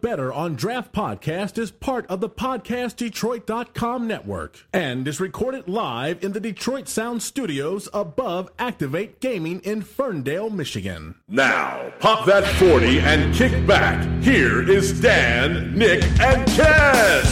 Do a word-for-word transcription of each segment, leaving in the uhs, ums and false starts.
Better on Draft podcast is part of the podcast detroit dot com network and is recorded live in the Detroit Sound Studios above Activate Gaming in Ferndale, Michigan. Now, pop that forty and kick back. Here is Dan, Nick, and Ken.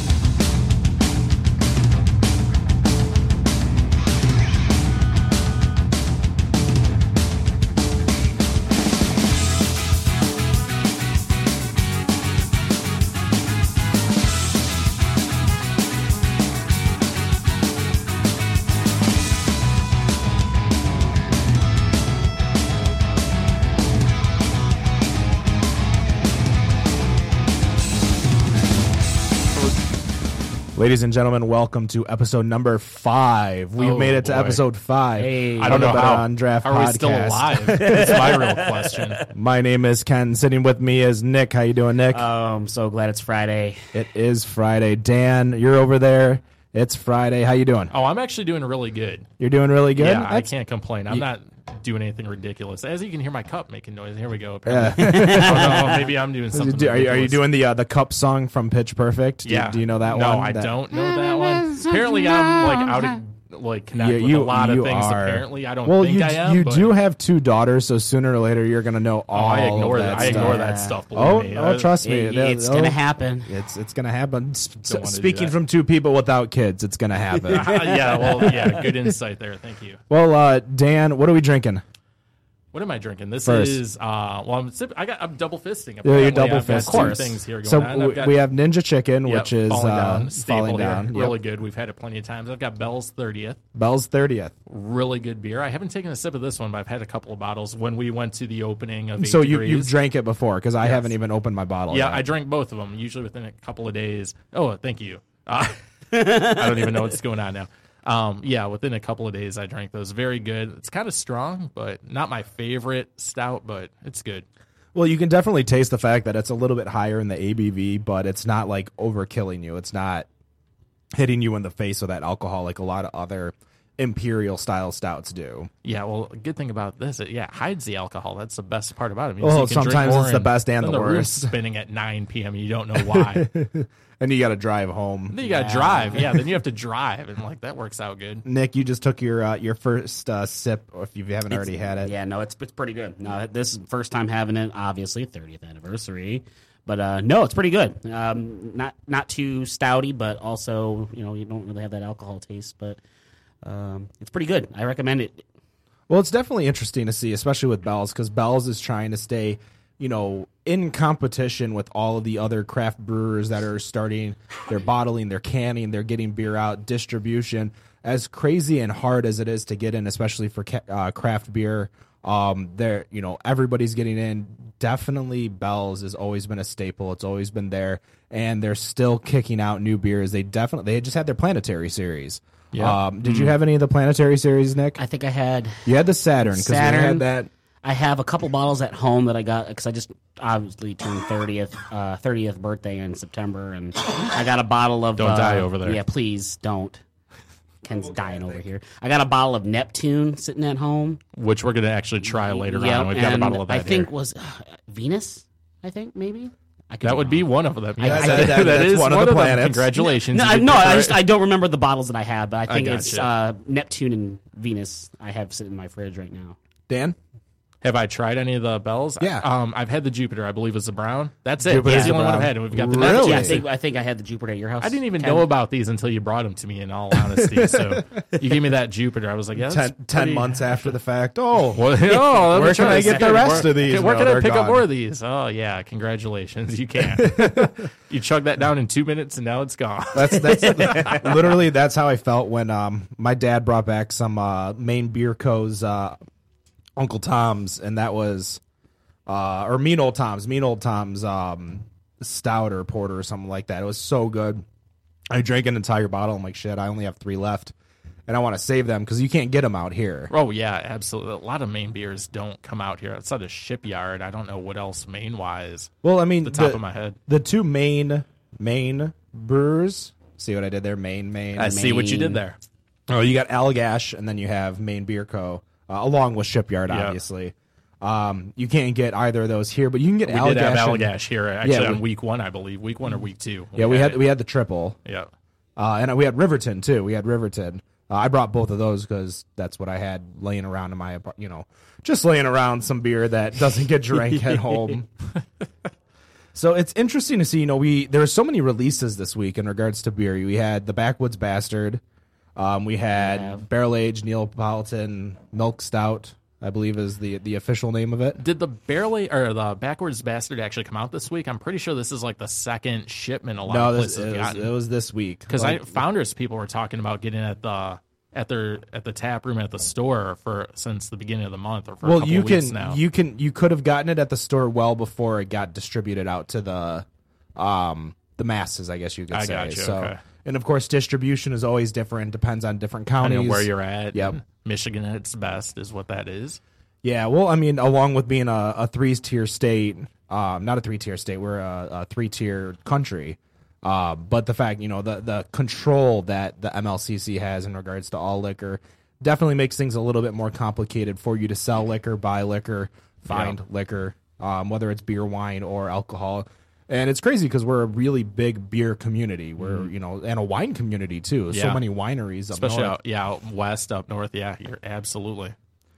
Ladies and gentlemen, welcome to episode number five. We've oh, made it to boy. episode five. Hey, I don't know how. On Draft Are Podcast. we still alive? That's my real question. My name is Ken. Sitting with me is Nick. How you doing, Nick? Oh, I'm so glad it's Friday. It is Friday. Dan, you're over there. It's Friday. How you doing? Oh, I'm actually doing really good. You're doing really good? Yeah, That's, I can't complain. I'm you, not doing anything ridiculous. As you can hear my cup making noise. Here we go. Apparently. Yeah. oh, no, maybe I'm doing something do, are, you, are you doing the uh, the Cup song from Pitch Perfect? Do, yeah. Do you know that no, one? No, I that, don't know that one. Apparently, I'm like out of like connect you, with you, a lot you of things. Are. Apparently, I don't well, think you, I am. You but... do have two daughters, so sooner or later you're going to know all oh, I ignore of that. that I stuff. ignore that stuff. Oh, me. oh, trust me. It, They'll- it's they'll- going to happen. It's it's going to happen. S- Don't wanna do speaking that. from two people without kids, it's going to happen. yeah, well, yeah, good insight there. Thank you. Well, uh, Dan, what are we drinking? What am I drinking? This First. is uh well I'm sip- I got I'm double fisting. Yeah, Apparently. you're double I've got fisting. two things here going So on. I've w- got, we have Ninja Chicken, yep, which is falling uh, down, staple falling here. down. Yep. Really good. We've had it plenty of times. I've got Bell's thirtieth. Bell's thirtieth. Really good beer. I haven't taken a sip of this one, but I've had a couple of bottles when we went to the opening of eight So you degrees. you've drank it before because I Yes. haven't even opened my bottle. Yeah, yet. I drank both of them. Usually within a couple of days. Oh, thank you. Uh, I don't even know what's going on now. Um, yeah, within a couple of days, I drank those. Very good. It's kind of strong, but not my favorite stout, but it's good. Well, you can definitely taste the fact that it's a little bit higher in the A B V, but it's not like overkilling you. It's not hitting you in the face with that alcohol like a lot of other imperial style stouts do. Yeah, well, a good thing about this, it, yeah, it hides the alcohol. That's the best part about it. It means Well, you can drink sometimes more it's the best and then the the room's worst. spinning at nine p.m. You don't know why. And you got to drive home. Then you got to Yeah. drive. Yeah, then you have to drive, and like that works out good. Nick, you just took your uh, your first uh, sip, if you haven't already had it. Yeah, no, it's it's pretty good. No, this is the first time having it, obviously, thirtieth anniversary. But uh, no, it's pretty good. Um, not not too stouty, but also, you know, you don't really have that alcohol taste, but um, it's pretty good. I recommend it. Well, it's definitely interesting to see, especially with Bell's, because Bell's is trying to stay, you know, in competition with all of the other craft brewers that are starting, they're bottling, they're canning, they're getting beer out, distribution. As crazy and hard as it is to get in, especially for ca- uh, craft beer, um, there, you know, everybody's getting in. Definitely, Bell's has always been a staple. It's always been there, and they're still kicking out new beers. They definitely, they just had their Planetary series. Yeah. Um, did you have any of the Planetary series, Nick? I think I had You had the Saturn because we Saturn. had that. I have a couple bottles at home that I got because I just obviously turned thirtieth uh, thirtieth birthday in September, and I got a bottle of. Don't uh, die over there. Yeah, please don't. Ken's dying over here. I got a bottle of Neptune sitting at home. Which we're going to actually try later Yep, on. We've got a and bottle of that I think here. was uh, Venus. I think maybe. I could That be would be wrong. one of them. I- Yes, I- that- that- that that's is one of the them. planets. Congratulations. No, You I, did no, pick I the just right- I don't remember the bottles that I have, but I think it's gotcha. uh, Neptune and Venus. I have sitting in my fridge right now. Dan? Have I tried any of the Bells? Yeah. Um, I've had the Jupiter. I believe is the brown. That's it. Jupiter's That's the the only one I've brown. had. And we've got the Really? Neptune. Yeah, I think I think I had the Jupiter at your house. I didn't even Ken. know about these until you brought them to me, in all honesty. So you gave me that Jupiter. I was like, yeah, that's Ten, ten pretty- months after the fact. Oh, Well, oh, let me Where try can I this. get the rest where, of these? okay, Where No, can I they're pick up gone. more of these? Oh, yeah. Congratulations. You can. You chug that down in two minutes, and now it's gone. that's that's literally that's how I felt when um my dad brought back some uh, Maine Beer Co.'s uh, Uncle Tom's, and that was uh or Mean Old Tom's, Mean Old Tom's um stout or porter or something like that. It was so good. I drank an entire bottle. I'm like, shit, I only have three left, and I want to save them because you can't get them out here. Oh, yeah, absolutely. A lot of Maine beers don't come out here. Outside of Shipyard, I don't know what else Maine-wise. Well, I mean, The top of my head. the two main main brewers. See what I did there? Maine, Maine. I see what you did there. Oh, you got Allagash, and then you have Maine Beer Co. Uh, along with Shipyard, Yeah. obviously. Um, you can't get either of those here, but you can get We Allagash. did have and- Allagash here actually Yeah, on we- week one, I believe. Week one or week two. Yeah, we had it. we had the triple. Yeah. Uh, and we had Riverton too. We had Riverton. Uh, I brought both of those because that's what I had laying around in my apartment. You know, just laying around some beer that doesn't get drank at home. So it's interesting to see. You know, we there were so many releases this week in regards to beer. We had the Backwoods Bastard. Um, we had Yeah. Barrel Aged Neapolitan Milk Stout, I believe is the the official name of it. Did the barely or the Backwards Bastard actually come out this week? I'm pretty sure this is like the second shipment a lot No, of this, places have it, was, gotten. it was this week. Because Like, I founders people were talking about getting at the at their at the tap room at the store for since the beginning of the month or for a well, couple you of weeks can now. you can you could have gotten it at the store well before it got distributed out to the um the masses, I guess you could I say. gotcha, So, okay. and of course, distribution is always different. Depends on different I counties. know where you're at. Yep. and Michigan at its best is what that is. Yeah, well, I mean, along with being a, a three-tier state, um, not a three-tier state, we're a, a three-tier country. Uh, but the fact, you know, the the control that the M L C C has in regards to all liquor definitely makes things a little bit more complicated for you to sell liquor, buy liquor, find Yeah. liquor, um, whether it's beer, wine, or alcohol. And it's crazy because we're a really big beer community. We're, you know, and a wine community too. So Yeah. many wineries, up Especially north. out, yeah, out west, up north. Yeah, you're absolutely.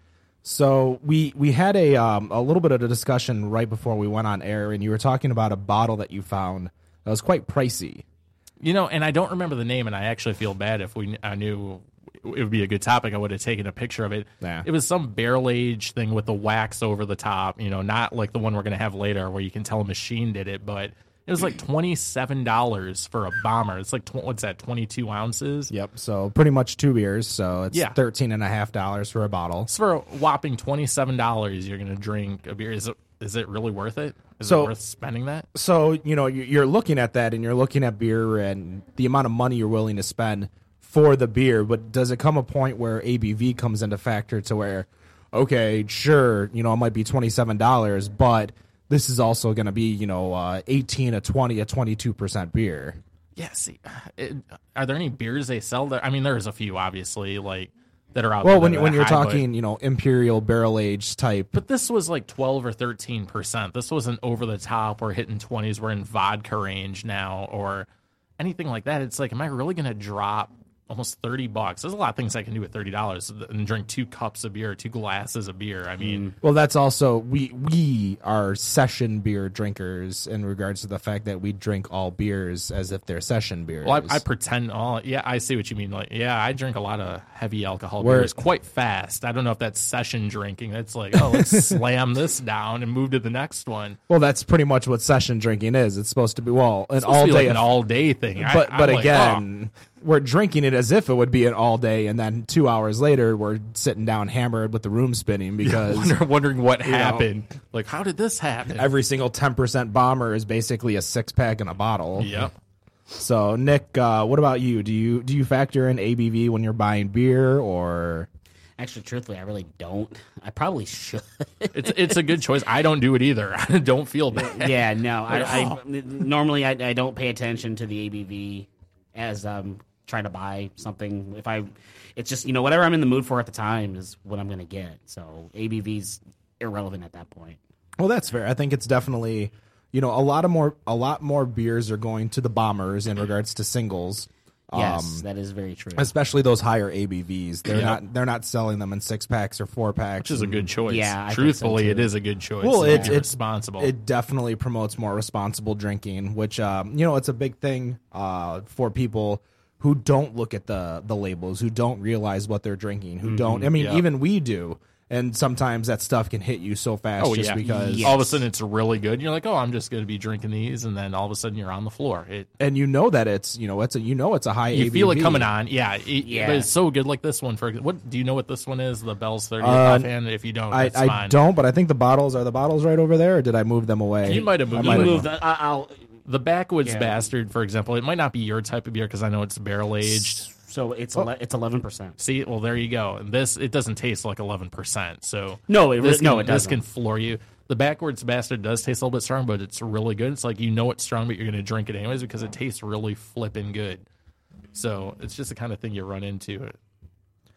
So we we had a um, a little bit of a discussion right before we went on air, and you were talking about a bottle that you found that was quite pricey. You know, and I don't remember the name, and I actually feel bad. If we I knew it would be a good topic, I would have taken a picture of it. Yeah. It was some barrel aged thing with the wax over the top. You know, not like the one we're going to have later, where you can tell a machine did it, but it was like twenty seven dollars for a bomber. It's like tw- what's that, twenty two ounces? Yep. So pretty much two beers. So it's Yeah. thirteen and a half dollars for a bottle. So for a whopping twenty seven dollars, you're going to drink a beer. Is it is it really worth it? Is So- it worth spending that? So you know you- you're looking at that, and you're looking at beer and the amount of money you're willing to spend for the beer. But does it come a point where A B V comes into factor to where, okay, sure, you know, it might be twenty seven dollars, but this is also going to be, you know, uh, eighteen, a twenty, a twenty-two percent beer. Yeah. See, it, are there any beers they sell there? I mean, there's a few, obviously, like that are out Well, there. when that you- are when you're high, but- talking, you know, imperial barrel aged type, But this was like twelve or thirteen percent. This wasn't over the top. We're hitting twenties. We're in vodka range now or anything like that. It's like, am I really going to drop almost thirty bucks? There's a lot of things I can do with thirty dollars and drink two cups of beer, two glasses of beer. I mean, well, that's also we we are session beer drinkers in regards to the fact that we drink all beers as if they're session beers. well, I, I pretend all, yeah, I see what you mean. Like, yeah, I drink a lot of heavy alcohol Where- beers quite fast. I don't know if that's session drinking. That's like, oh, let's slam this down and move to the next one. well, that's pretty much what session drinking is. It's supposed to be well an It's all supposed to be day, like an all day thing. I- but I'm but like, again, we're drinking it as if it would be an all day, and then two hours later, we're sitting down hammered with the room spinning because Wonder, wondering what know. happened. Like, how did this happen? every single ten percent bomber is basically a six pack in a bottle. Yep. So, Nick, uh, what about you? Do you do you factor in A B V when you're buying beer, or Actually, truthfully, I really don't. I probably should. It's it's a good choice. I don't do it either. I don't feel bad. yeah, no. I, I oh. normally I, I don't pay attention to the A B V as I'm trying to buy something. If I, it's just you know whatever I'm in the mood for at the time is what I'm going to get. So A B V's irrelevant at that point. well, that's fair. I think it's definitely, you know, a lot of more a lot more beers are going to the bombers in regards to singles. Yes, Um, that is very true. especially those higher A B Vs. They're Yep. not they're not selling them in six packs or four packs. Which is a good choice. Yeah, I think so, Truthfully, it too. is a good choice. Well, to it, be it, responsible. It definitely promotes more responsible drinking, which um, you know, it's a big thing uh, for people who don't look at the the labels, who don't realize what they're drinking, who don't. I mean, yeah. even we do, and sometimes that stuff can hit you so fast oh just yeah, because. Yeah. all of a sudden it's really good. And you're like, oh, I'm just going to be drinking these, and then all of a sudden you're on the floor. It And you know that it's you know it's a you know it's a high. you A B V. feel it coming on. Yeah, it, Yeah. But it's so good. Like this one for what? Do you know what this one is? The Bell's thirtieth offhand. If you don't, I, that's I fine. don't, but I think the bottles are the bottles right over there. Or did I move them away? You might have moved I them. might you have move the, I- I'll. The Backwoods Yeah. Bastard, for example, it might not be your type of beer because I know it's barrel aged. So it's ele- it's eleven percent. See, well, there you go. And this, it doesn't taste like eleven percent. So No, it this re- no, can- it This doesn't. can floor you. The Backwards Bastard does taste a little bit strong, but it's really good. It's like you know it's strong, but you're going to drink it anyways because it tastes really flipping good. So it's just the kind of thing you run into.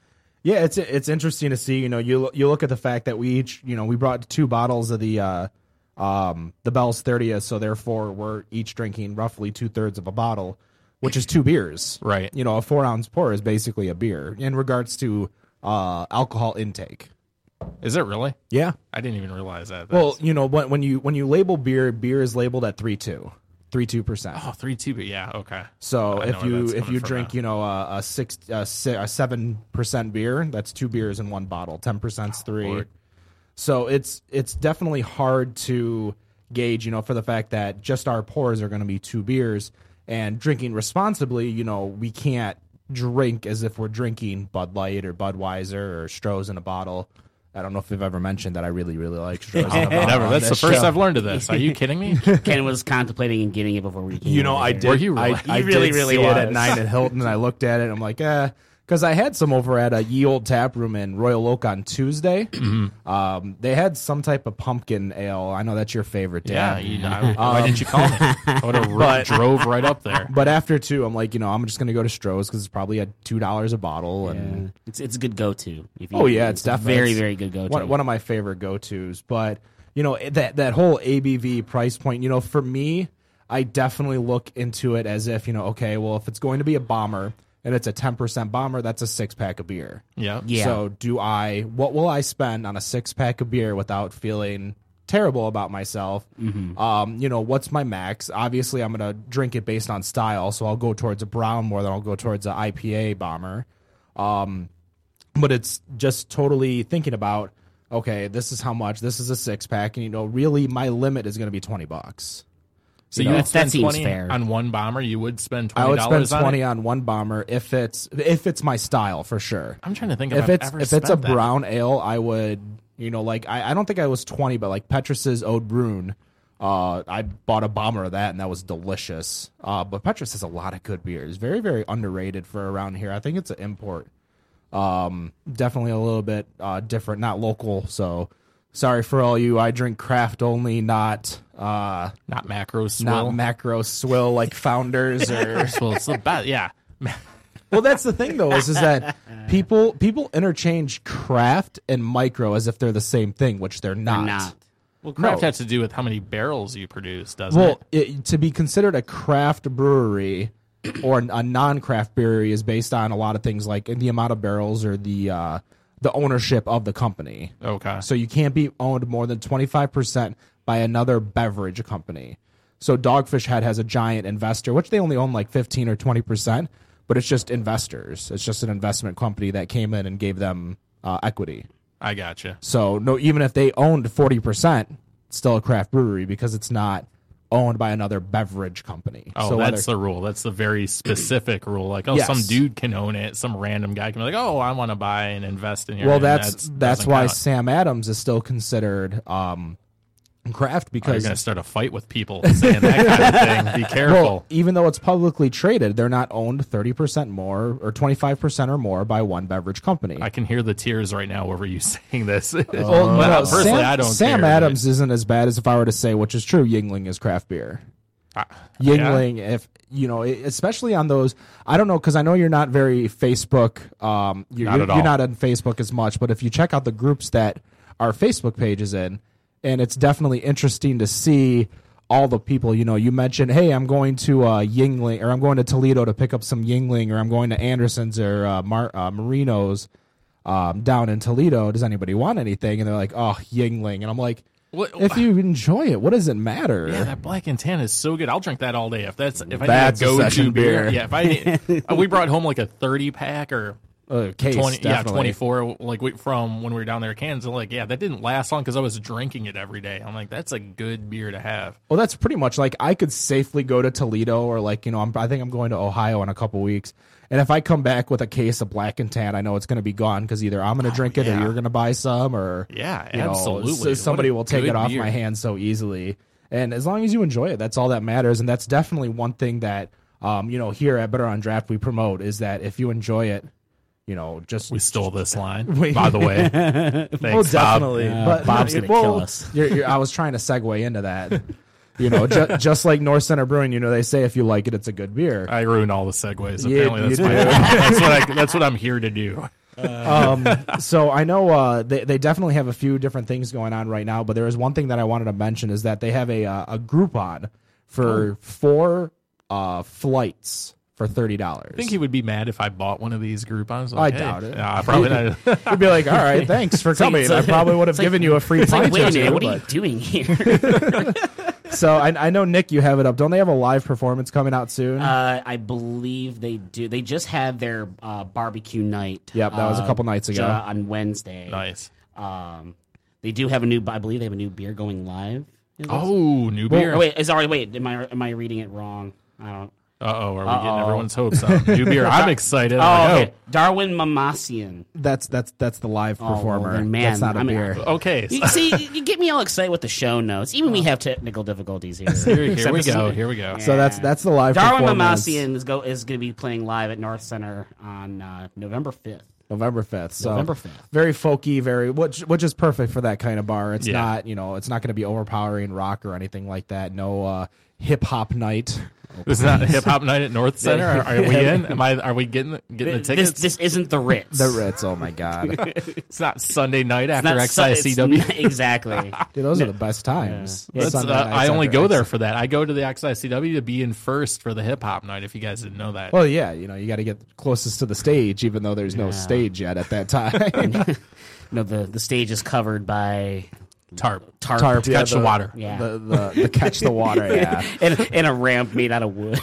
Yeah, it's it's interesting to see. You know, you you look at the fact that we each, you know, we brought two bottles of the uh, um, the Bell's thirtieth, so therefore we're each drinking roughly two thirds of a bottle, which is two beers. Right. You know, a four ounce pour is basically a beer in regards to uh, alcohol intake. Is it really? Yeah. I didn't even realize that. Well, That's- you know, when when you when you label beer, beer is labeled at three two. Three two percent. oh, three two, but yeah, okay. So I know if where you that's if coming you from drink now. you know a, a six a, si- a seven percent beer, that's two beers in one bottle. Ten percent's three. Lord. So it's it's definitely hard to gauge, you know, for the fact that just our pours are going to be two beers, and drinking responsibly, you know, we can't drink as if we're drinking Bud Light or Budweiser or Stroh's in a bottle. I don't know if I've ever mentioned that I really, really like Stroh's in a bottle. Never. on That's the this first show. I've learned of this. Are you kidding me? Ken was contemplating and getting it before we came You know, over I here. did. Were you really? I, I You really, did really see it at was. nine at Hilton, and I looked at it. and I'm like, eh, because I had some over at a Ye Old Tap Room in Royal Oak on Tuesday. Mm-hmm. Um, they had some type of pumpkin ale. I know that's your favorite, Yeah. Dan. You know, I- why didn't you call me? I would have drove right up there. But after two, I'm like, you know, I'm just gonna go to Stroh's because it's probably at two dollars a bottle, and Yeah. It's it's a good go to. oh yeah, it's, a definitely very it's very good go to. One, one of my favorite go tos, but you know that that whole A B V price point. You know, for me, I definitely look into it as if you know, okay, well, if it's going to be a bomber and it's a ten percent bomber, that's a six pack of beer. Yeah. Yeah. So do I? What will I spend on a six pack of beer without feeling terrible about myself? Mm-hmm. Um, you know, what's my max? Obviously, I'm gonna drink it based on style, so I'll go towards a brown more than I'll go towards an I P A bomber. Um, but it's just totally thinking about, okay, this is how much. This is a six pack, and you know, really, my limit is gonna be twenty bucks. So You you know, would spend that seems twenty fair. on one bomber. You would spend I twenty would dollars spend on twenty it? on one bomber if it's if it's my style for sure. I'm trying to think if, If I've it's ever if it's a spent that. brown ale, I would, you know, like I, I don't think I was twenty, but like Petrus's Ode Brune, uh, I bought a bomber of that and that was delicious. Uh, but Petrus has a lot of good beers, very very underrated for around here. I think it's an import. Um, definitely a little bit uh, different, not local. So sorry for all you. I drink craft only, not uh, Not macro swill. not macro swill like Founders or. Swill. It's the best. Yeah. Well, that's the thing, though, is, is that people people interchange craft and micro as if they're the same thing, which they're They're not. not. Well, craft No. has to do with how many barrels you produce, doesn't Well, it? it, to be considered a craft brewery or a non-craft brewery is based on a lot of things like the amount of barrels or the uh, the ownership of the company. Okay. So you can't be owned more than twenty-five percent by another beverage company. So Dogfish Head has a giant investor, which they only own like fifteen or twenty percent, but it's just investors. It's just an investment company that came in and gave them uh, equity. I gotcha. So no, even if they owned forty percent, it's still a craft brewery because it's not owned by another beverage company. Oh, so that's whether- the rule. That's the very specific rule. Like, oh, Yes. some dude can own it. Some random guy can be like, oh, I want to buy and invest in your. well, and that's that's that's doesn't why count. Sam Adams is still considered um, craft Oh, you're because going to start a fight with people saying that kind of thing. Be careful. well, even though it's publicly traded, they're not owned thirty percent more or twenty-five percent or more by one beverage company. I can hear the tears right now over you saying this. Well, But no, personally, Sam, I don't Sam care, Adams isn't as bad as if I were to say, which is true, Yingling is craft beer. but- Yingling, if you know, especially on those, I don't know because I know you're not very Facebook. Um, you're, Not you're, at all. you're not on Facebook as much, but if you check out the groups that our Facebook page is in, and it's definitely interesting to see all the people. You know, you mentioned, hey, I'm going to uh, Yingling, or I'm going to Toledo to pick up some Yingling, or I'm going to Anderson's or uh, Mar- uh, Marino's um, down in Toledo. Does anybody want anything? And they're like, oh, Yingling, and I'm like. What- If you enjoy it, what does it matter? Yeah, that black and tan is so good. I'll drink that all day. If that's if I That's a need a go-to session beer. beer. Yeah, if I need, uh, we brought home like a thirty pack or Uh, case, twenty, yeah, definitely. twenty-four. Like we, from when we were down there at Kansas. Like, yeah, that didn't last long because I was drinking it every day. I'm like, that's a good beer to have. Well, that's pretty much like I could safely go to Toledo or like, you know, I'm, I think I'm going to Ohio in a couple weeks. And if I come back with a case of black and tan, I know it's going to be gone because either I'm going to drink it yeah. or you're going to buy some or, Yeah, you know, absolutely. s- somebody What a will take good it off beer. my hands so easily. And as long as you enjoy it, that's all that matters. And that's definitely one thing that, um, you know, here at Better on Draft, we promote is that if you enjoy it, you know, just We stole this line, Wait. by the way. Thanks, well, Bob. definitely. Uh, but Bob's gonna well, kill us. You're, you're, I was trying to segue into that. You know, ju- just like North Center Brewing, you know, they say if you like it, it's a good beer. I ruin all the segues. Yeah, Apparently, that's you my do. that's what I that's what I'm here to do. um, so I know uh, they they definitely have a few different things going on right now, but there is one thing that I wanted to mention is that they have a uh, a Groupon for oh. four uh, flights for thirty dollars. I think he would be mad if I bought one of these Groupons. Like, I hey. doubt it. Nah, probably not. He'd be like, all right, thanks for coming. like, I probably would have given like, you a free pint like, wait or a minute, two. what are you doing here? So I, I know, Nick, you have it up. Don't they have a live performance coming out soon? Uh, I believe they do. They just had their uh, barbecue night. Yep, that was a couple uh, nights ago. on Wednesday. Nice. Um, they do have a new. I believe they have a new beer going live. Oh, new beer. Oh, wait, is already wait. Am I am I reading it wrong? I don't. Uh oh, are we Uh-oh. getting everyone's hopes up? New beer. I'm excited. Oh, I'm like, okay. Darwin Mamasian. That's that's that's the live Oh, performer. well, then, man, that's not a I mean, beer. oh, okay. You, see, you get me all excited with the show notes. Even we have technical difficulties here. Here, here we go. Here we go. So that's that's the live Darwin performance. Mamasian is go is going to be playing live at North Center on uh, November fifth. November fifth. So November fifth. Very folky, very which which is perfect for that kind of bar. It's Yeah. not, you know, it's not going to be overpowering rock or anything like that. No uh, hip hop night. This is not a hip hop night at North Center. Are, are we in? Am I? Are we getting getting the This, tickets? this isn't the Ritz. The Ritz. Oh my god. It's not Sunday night It's after not X I C W. Su- it's- exactly. Dude, those are the best times. Yeah. That's, Sunday uh, nights I only after go X- there for that. I go to the X I C W to be in first for the hip hop night. If you guys didn't know that. Well, yeah, you know, you got to get closest to the stage, even though there's no Yeah. stage yet at that time. No, the the stage is covered by tarp, tarp, Tarp, yeah, catch the, water. Yeah. the, the the catch the water. Yeah. and, and a ramp made out of wood.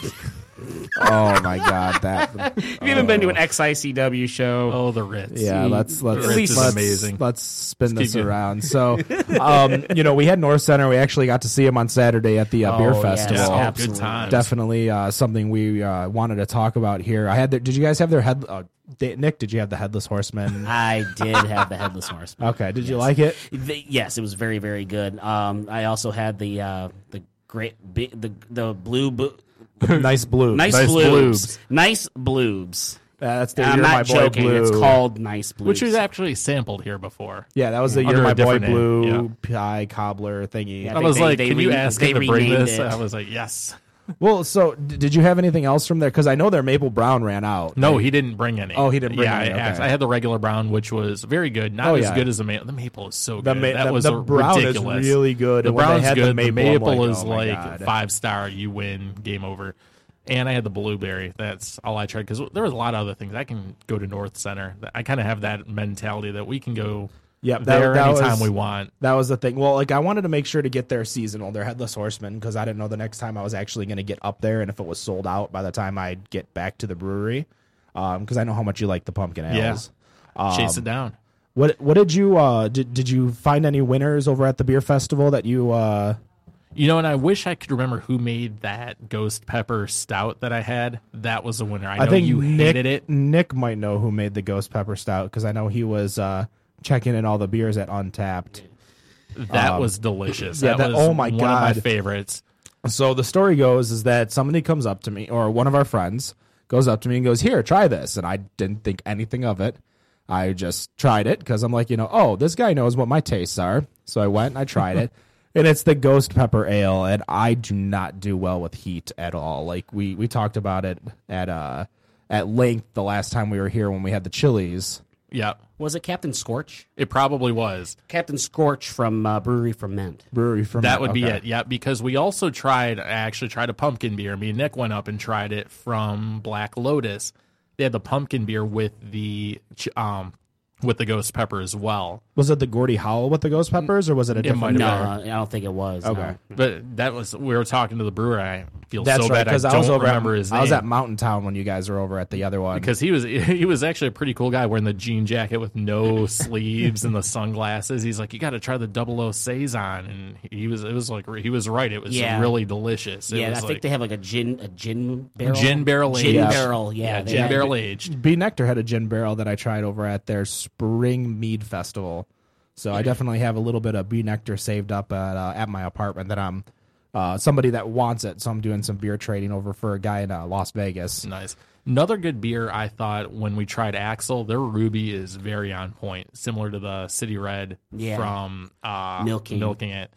Oh my god, that. If you haven't been to an X I C W show, Oh, the Ritz. Yeah, let's let's Ritz is let's, amazing. let's spin Let's this keep going. around. So, um, you know, we had North Center. We actually got to see him on Saturday at the uh, Oh, beer yes, festival. Oh, absolutely. good times. Definitely uh, something we uh, wanted to talk about here. I had. Their, did you guys have their head? Uh, Da- Nick, did you have the headless horseman? I did have the headless horseman. Okay, did you Yes. like it? The- yes, it was very very good. Um, I also had the uh, the great big the the blue bo- Nice blue. nice, Nice bloobs. bloobs. nice bloobs. That's the And I'm You're not My Boy joking. Blue. It's called nice bloobs. Which was actually sampled here before. Yeah, that was the Under You're a My Boy different name, Blue yeah. pie cobbler thingy. Yeah, I they- was they- like, they "Can you re- ask they him to bring renamed this?" it. I was like, "Yes." Well, so d- did you have anything else from there? Because I know their maple brown ran out. No, Right? he didn't bring any. Oh, he didn't bring yeah, any, I, okay. asked- I had the regular brown, which was very good. Not Oh, as yeah. good as the maple. The maple is so The good. ma- that the- was the a brown is ridiculous. really good, The and when they brown's had the good. maple, the I'm maple like, is oh my like God. five star. You win, game over. And I had the blueberry. That's all I tried because there was a lot of other things. I can go to North Center. I kind of have that mentality that we can go Yep, that- there that anytime was- we want. That was the thing. Well, like I wanted to make sure to get their seasonal, their headless horseman, because I didn't know the next time I was actually going to get up there, and if it was sold out by the time I'd get back to the brewery, because I know how much you like the pumpkin ales. Yeah. Chase Um, it down. What What did you uh did Did you find any winners over at the beer festival that you uh? You know, and I wish I could remember who made that ghost pepper stout that I had. That was the winner. I know I think you Nick, hated it. Nick might know who made the ghost pepper stout because I know he was uh checking in all the beers at Untapped. That was delicious. yeah, that, that- was oh my one of my God. favorites. So the story goes is that somebody comes up to me, or one of our friends goes up to me and goes, "Here, try this," and I didn't think anything of it. I just tried it because I'm like, you know, oh, this guy knows what my tastes are. So I went and I tried it. And it's the ghost pepper ale, and I do not do well with heat at all. Like we, we talked about it at uh at length the last time we were here when we had the chilies. Yeah, Was it Captain Scorch? it probably was. Captain Scorch from uh, Brewery Ferment. Brewery from That would be okay. it. Yeah, because we also tried, I actually tried a pumpkin beer. Me and Nick went up and tried it from Black Lotus. They had the pumpkin beer with the ch- um with the ghost pepper as well. Was it the Gordie Howe with the ghost peppers, or was it a different? might No, have I don't think it was. Okay. no. But that was we were talking to the brewer. I feel That's so right, bad I because I, don't was over remember at, his I name. was at Mountain Town when you guys were over at the other one. because he was he was actually a pretty cool guy wearing the jean jacket with no sleeves and the sunglasses. He's like, you got to try the double O saison, and he was it was like he was right. It was Yeah. really delicious. It Yeah, I was think like they have like a gin, a gin barrel, gin barrel gin aged. Yeah. barrel. Yeah, yeah, they gin had- barrel aged. B Nectar had a gin barrel that I tried over at their spring mead festival. So I definitely have a little bit of B Nectar saved up at uh, at my apartment that I'm uh, somebody that wants it. So I'm doing some beer trading over for a guy in uh, Las Vegas. Nice. Another good beer I thought when we tried Axel, their Ruby is very on point, similar to the City Red Yeah. from uh, Milking. Milking It.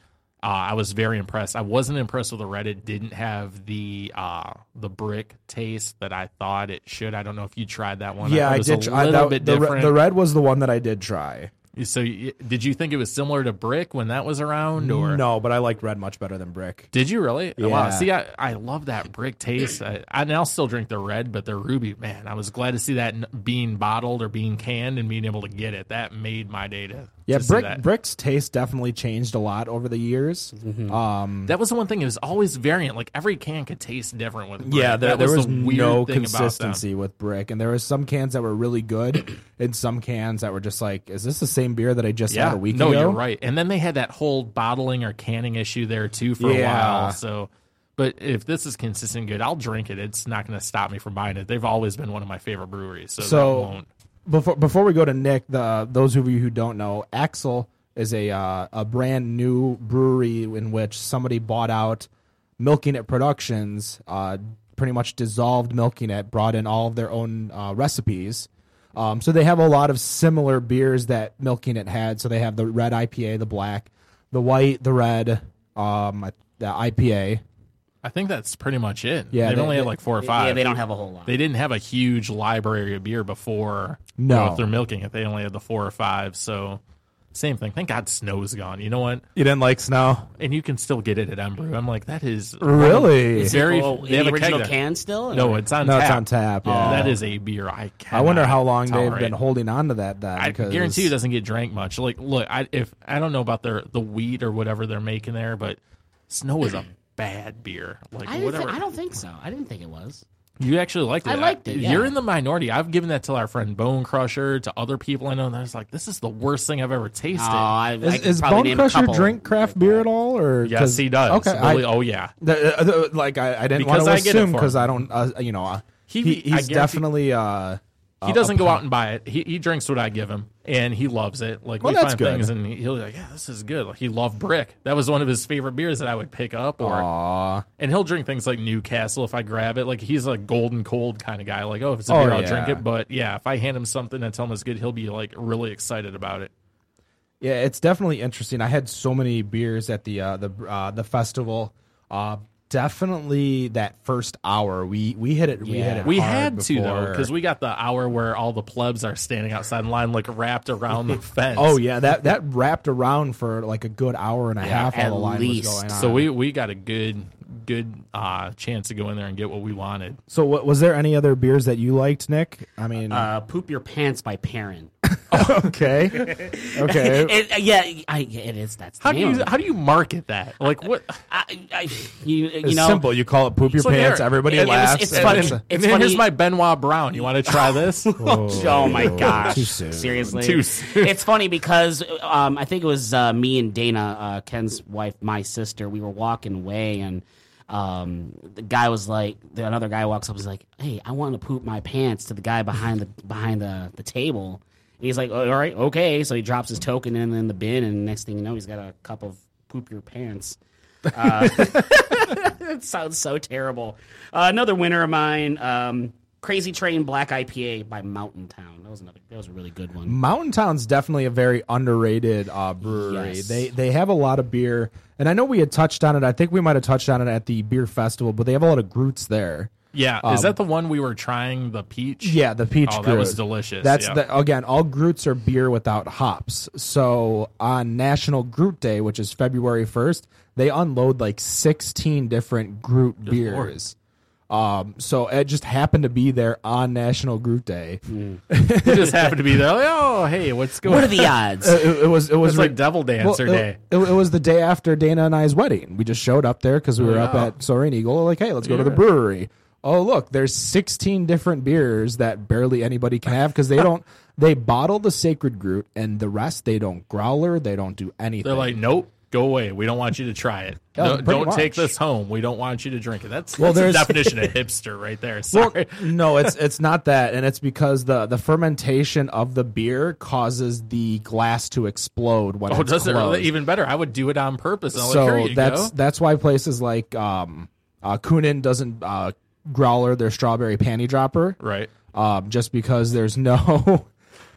Uh, I was very impressed. I wasn't impressed with the red. It didn't have the uh, the brick taste that I thought it should. I don't know if you tried that one. Yeah, I, I it was did. a Try, little that, bit the, different. the red was the one that I did try. So, y- did you think it was similar to brick when that was around, or No, but I like red much better than brick. did you really? Yeah. Wow. See, I, I love that brick taste. I, I, and I'll still drink the red, but the ruby, man, I was glad to see that n- being bottled or being canned and being able to get it. That made my day to Yeah, to see brick that. brick's taste definitely changed a lot over the years. Um, That was the one thing. It was always variant. Like every can could taste different with brick. yeah, there, that there was, the weird no thing about them. consistency with brick, and there was some cans that were really good, and some cans that were just like, "Is this the same beer that I just Yeah, had a week no, ago?" you're right. And then they had that whole bottling or canning issue there too for a Yeah. while. So, but if this is consistent good, I'll drink it. It's not going to stop me from buying it. They've always been one of my favorite breweries, so, that So won't. before before we go to Nick, the those of you who don't know, Axel is a uh, a brand new brewery in which somebody bought out Milking It Productions, uh, pretty much dissolved Milking It, brought in all of their own uh, recipes. Um, so they have a lot of similar beers that Milking It had. So they have the red I P A, the black, the white, the red, um, the I P A. I think that's pretty much it. Yeah, they've they- only they- had like four or five. Yeah, they don't have a whole lot. They didn't have a huge library of beer before. No. you know, if they're milking it, they only had the four or five. So same thing. Thank God snow's gone. You know what? You didn't like snow? And you can still get it at Embrew. I'm like, that is Really? It's very. Oh, they have the a keg original there. can still? No, or- it's on No, tap. it's on tap. Yeah. That is a beer I I wonder cannot how long they've tolerate. been holding on to that. Then I because guarantee you it doesn't get drank much. Like, look, I if I don't know about their the wheat or whatever they're making there, but Snow is a bad beer. Like I, didn't whatever. thi- I don't think so. I didn't think it was. You actually liked it. I liked it, You're yeah. in the minority. I've given that to our friend Bone Crusher, to other people I know, and I was like, this is the worst thing I've ever tasted. Oh, I, I Is, could is probably Bone name a Crusher couple. drink craft beer at all, or yes, 'cause- he does. Okay, Really- I, oh yeah. the, uh, the- like I, I didn't Because want I to get it assume for because him. I don't, uh, you know, uh, He- he, I he's guarantee- definitely. Uh, He doesn't go out and buy it. He he drinks what I give him, and he loves it. Like Well, we that's find good. things, and he'll be like, "Yeah, this is good." Like he loved Brick. That was one of his favorite beers that I would pick up. Or Aw. and he'll drink things like Newcastle if I grab it. Like he's a golden cold kind of guy. Like oh, if it's a Oh, beer, I'll yeah. drink it. But yeah, if I hand him something and tell him it's good, he'll be like really excited about it. Yeah, it's definitely interesting. I had so many beers at the uh, the uh, the festival. Uh, definitely that first hour, we we hit it. We hit it. We hard had to though, before- because we got the hour where all the plebs are standing outside in line, like wrapped around the fence. Oh yeah, that that wrapped around for like a good hour and a half at while the line least. was going on. So we we got a good good uh, chance to go in there and get what we wanted. So what, was there any other beers that you liked, Nick? I mean, Uh, Poop Your Pants by Perrin. okay, okay. It, yeah, I, it is. That's the How do name you of it. how do you market that? Like what? I, I, you, you It's know, simple. You call it "poop your It's like, pants." here, Everybody and it was- laughs. it's and funny. it's- And It's then funny- here's my Benoit Brown. You want to try this? Oh my gosh! Too soon. Seriously, Too soon. It's funny because um, I think it was uh, me and Dana, uh, Ken's wife, my sister. We were walking away, and um, the guy was like, the, another guy walks up, and was like, "Hey, I want to poop my pants." To the guy behind the behind the, the table, and he's like, "All right, okay." So he drops his token in, in the bin, and next thing you know, he's got a cup of poop your pants. Uh, it sounds so terrible. Uh, another winner of mine. Um, Crazy Train Black I P A by Mountain Town. That was another. That was a really good one. Mountain Town's definitely a very underrated uh, brewery. Yes. They they have a lot of beer, and I know we had touched on it. I think we might have touched on it at the beer festival, but they have a lot of Groots there. Yeah, is that the one we were trying? The peach? Yeah, the peach. Oh, that was Groot. delicious. That's yeah. the, again, all Groots are beer without hops. So on National Groot Day, which is February first, they unload like sixteen different Groot beers. Um, so it just happened to be there on National Groot Day. We just happened to be there. Like, oh, hey, what's going? What are on? the odds? It, it was it was It's like re- Devil Dancer well, Day. It, it, it was the day after Dana and I's wedding. We just showed up there because we were up Yeah. at Soaring Eagle. Like, hey, let's go to the brewery. Oh, look, there's sixteen different beers that barely anybody can have because they don't. They bottle the Sacred Groot, and the rest they don't growler. They don't do anything. They're like, nope, go away. We don't want you to try it. Yeah, No, pretty don't take much. this home. We don't want you to drink it. That's, Well, that's the there's- definition of hipster right there. Well, Sorry. no, it's it's not that, and it's because the the fermentation of the beer causes the glass to explode when oh, it's does it closed. even better? I would do it on purpose. And I'm So like, here you that's go. that's why places like um, uh, Kunin doesn't uh, growler their strawberry panty dropper. Right. Um, just because there's no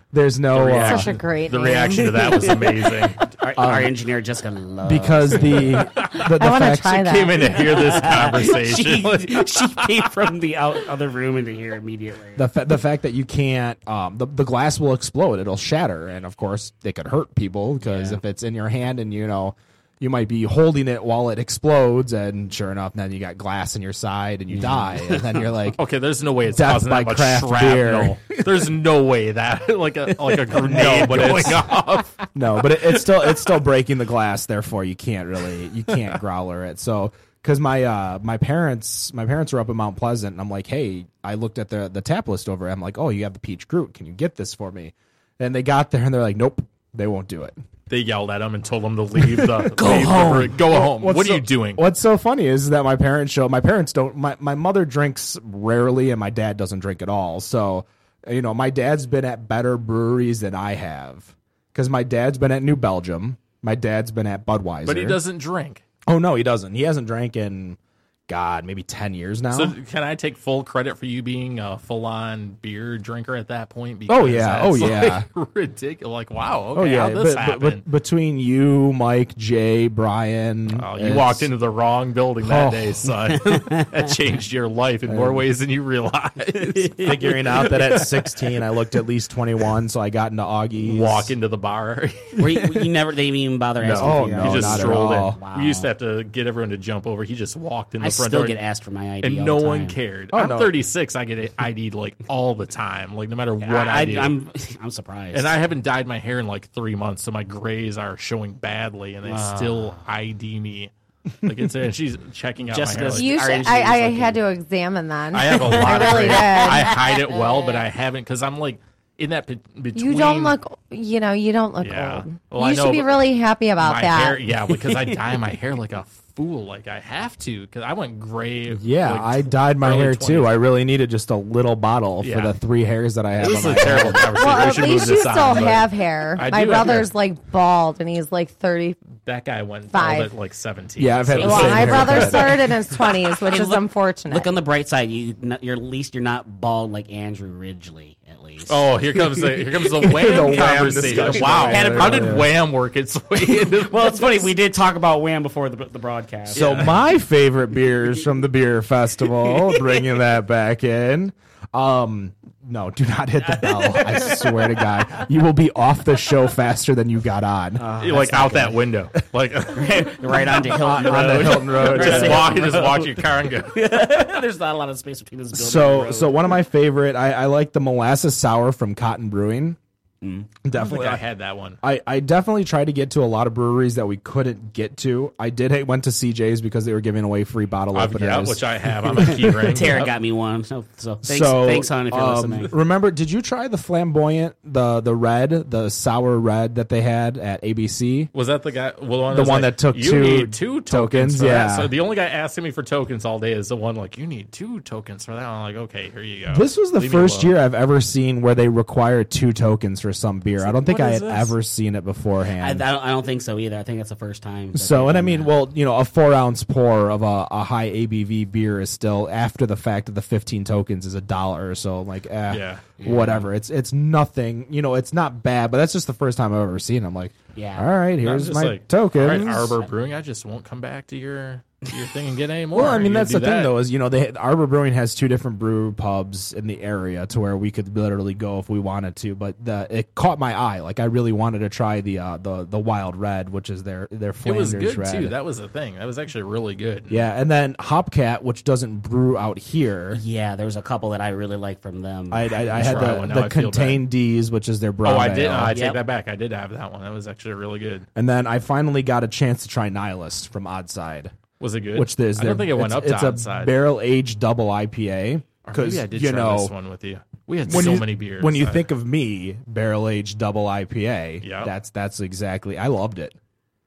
There's no The uh, reaction- Such a great The name. reaction to that was amazing. Our, our engineer just gonna love because the the, the I want to fact try that. Came in to hear this conversation. she, she came from the out, other room into here immediately. the fa- the fact that you can't um the, the glass will explode, it'll shatter, and of course it could hurt people because Yeah. if it's in your hand and you know you might be holding it while it explodes, and sure enough then you got glass in your side and you die, and then you're like, Okay, there's no way it's Death causing by that much craft shrapnel. There's no way that like a like a grenade going off. no, but it, it's still it's still breaking the glass, therefore you can't really you can't growler it. So because my uh my parents my parents were up in Mount Pleasant, and I'm like, hey, I looked at the the tap list over. I'm like, oh, you have the peach Groot. Can you get this for me? And they got there and they're like, nope, they won't do it. They yelled at him and told him to leave the Go leave the home. br- go home. What's What are so- you doing? What's so funny is that my parents show my parents don't my, my mother drinks rarely and my dad doesn't drink at all. So, you know, my dad's been at better breweries than I have. Because my dad's been at New Belgium. My dad's been at Budweiser. But he doesn't drink. Oh no, he doesn't. He hasn't drank in God, maybe ten years now. So can I take full credit for you being a full-on beer drinker at that point? Because Oh, yeah. Oh, that's, yeah. like, ridiculous. Like, wow. Okay, oh yeah, how this but- happen? but, but between you, Mike, Jay, Brian, Oh, you it's- walked into the wrong building that Oh. day, son. That changed your life in more ways than you realize. figuring out that at sixteen I looked at least twenty-one, so I got into Augie's. Walk into the bar. Were you, you never? They didn't even bother asking Oh, for your no, he I D? just not at strolled all. in. Wow. We used to have to get everyone to jump over. He just walked in the I front still door. get asked for my I D, and all no the one time. cared. Oh, I'm no. thirty-six. I get I D'd like all the time, like no matter what I, I, do. I'm I'm surprised. and I haven't dyed my hair in like three months, so my grays are showing badly, and they still I D me. Like it's and she's checking out Jessica's- my hair. You Our should, engineer's I, I looking. had to examine that. Like, I have a lot I of really gray. did. I hide it well, but I haven't because I'm like in that be- between. You don't look, you know, you don't look Yeah. old. Well, I you know, should be but really happy about my that. hair. Yeah, because I dye my hair like a fool. Like I have to because I went gray. Yeah, like, I dyed my early hair twenties. too. I really needed just a little bottle Yeah. for the three hairs that I have. This is on a my terrible head. conversation. Well, we at should least move you this still on, but have hair. I My do have brother's hair. like bald, and he's like thirty. That guy went Five. bald at like seventeen. Yeah, I've had the Well, same my haircut. brother started in his twenties, which Hey, is look- unfortunate. Look on the bright side. You, not, you're at least you're not bald like Andrew Ridgely, at least. Oh, here comes the here comes the Wham Wham conversation. discussion. Wow, Yeah, how did yeah. Wham work its way into? Well, it's funny. We did talk about Wham before the, the broadcast. So my favorite beers from the beer festival, bringing that back in. Um, no, do not hit the bell. I swear to God, you will be off the show faster than you got on. like out that window, like right onto Hilton on the Road. Hilton Road. just walk, just watch your car and go. There's not a lot of space between this building. and the So, road. so one of my favorite, I, I like the molasses sour from Cotton Brewing. I think Definitely, I had that one. I, I definitely tried to get to a lot of breweries that we couldn't get to. I did hate, went to C J's because they were giving away free bottle I've, openers. yeah, which I have on my key ring. Tara Yep. got me one. So, so thanks, so, thanks, hon, if you're um, listening. remember, did you try the flamboyant, the the red, the sour red that they had at A B C? Was that the guy? Well, the one, The was one like, that took you two need two tokens. tokens, for that. yeah. So the only guy asking me for tokens all day is the one like you need two tokens for that. I'm like, okay, here you go. This was the Leave me first alone. year I've ever seen where they require two tokens for some beer. I don't think what I is had this? ever seen it I, I, beforehand. don't, I don't think so either. I think that's the first time. that So, they've and I done mean, that. well, you know, a four ounce pour of a, a high A B V beer is still after the fact that the fifteen tokens is a dollar. So, I'm like, eh, Yeah. whatever. It's it's nothing. You know, it's not bad, but that's just the first time I've ever seen it. I'm like, Yeah. all right, I'm here's just my like, tokens. All right, Arbor Brewing. I just won't come back to your your thing and get any more. Well, I mean, You that's do the thing, that. though, is, you know, they Arbor Brewing has two different brew pubs in the area to where we could literally go if we wanted to. But the, it caught my eye. Like, I really wanted to try the uh, the the Wild Red, which is their their It Flanders was good Red. too. That was the thing. That was actually really good. Yeah, and then Hopcat, which doesn't brew out here. Yeah, there was a couple that I really liked from them. I, I, I had try the, one. Now the I feel Contain D's, which is their brown Oh, I did. ale. I take Yep. that back. I did have that one. That was actually really good. And then I finally got a chance to try Nihilist from Oddside, Was it good? which is I their, don't think it went it's, up it's to a outside. barrel aged double I P A. Or Because maybe I did you try know this one with you. We had when so you, many beers. when you I- think of me, barrel aged double I P A, Yep. that's that's exactly. I loved it.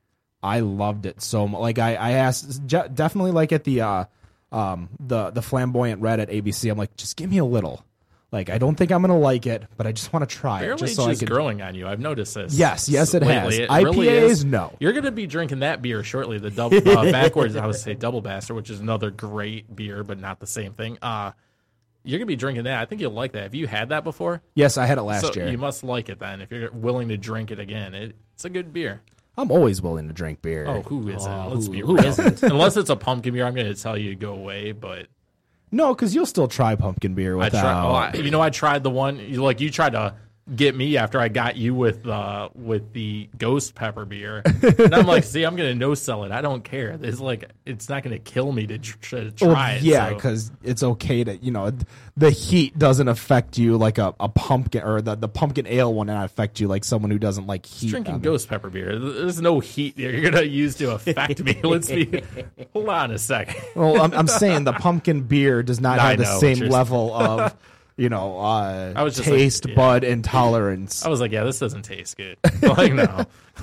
I loved it so much. Like I, I asked, je- definitely like at the uh, um, the the flamboyant red at A B C. I'm like, just give me a little. Like I don't think I'm gonna like it, but I just want to try barrel it. Just age so I is could. growing on you. I've noticed this. Yes, yes, it has. Lately. It I P As, really is. no. You're going to be drinking that beer shortly. The double uh, backwards, I would say double bastard, which is another great beer, but not the same thing. Uh, you're gonna be drinking that. I think you'll like that. Have you had that before? Yes, I had it last So year. you must like it then. If you're willing to drink it again, it, it's a good beer. I'm always willing to drink beer. Oh, who isn't? Oh, Let's who- be who real. isn't? Unless it's a pumpkin beer, I'm going to tell you to go away. But No, because you'll still try pumpkin beer I without. tried. Oh, I, you know, I tried the one. you- Like you tried to get me after I got you with uh with the ghost pepper beer, and I'm like, see, I'm going to no sell it. I don't care. It's like it's not going to kill me to, tr- to try Well, it. yeah, so- because it's okay to, you know, the heat doesn't affect you like a, a pumpkin or the, the pumpkin ale will not affect you like someone who doesn't like heat. drinking on it. ghost pepper beer. There's no heat there you're gonna use to affect me. Let's be. Hold on a second. Well, I'm, I'm saying the pumpkin beer does not I have the know what same you're level of, you know, uh, I was just like, taste, yeah. bud intolerance. I was like, yeah, this doesn't taste good. Like no.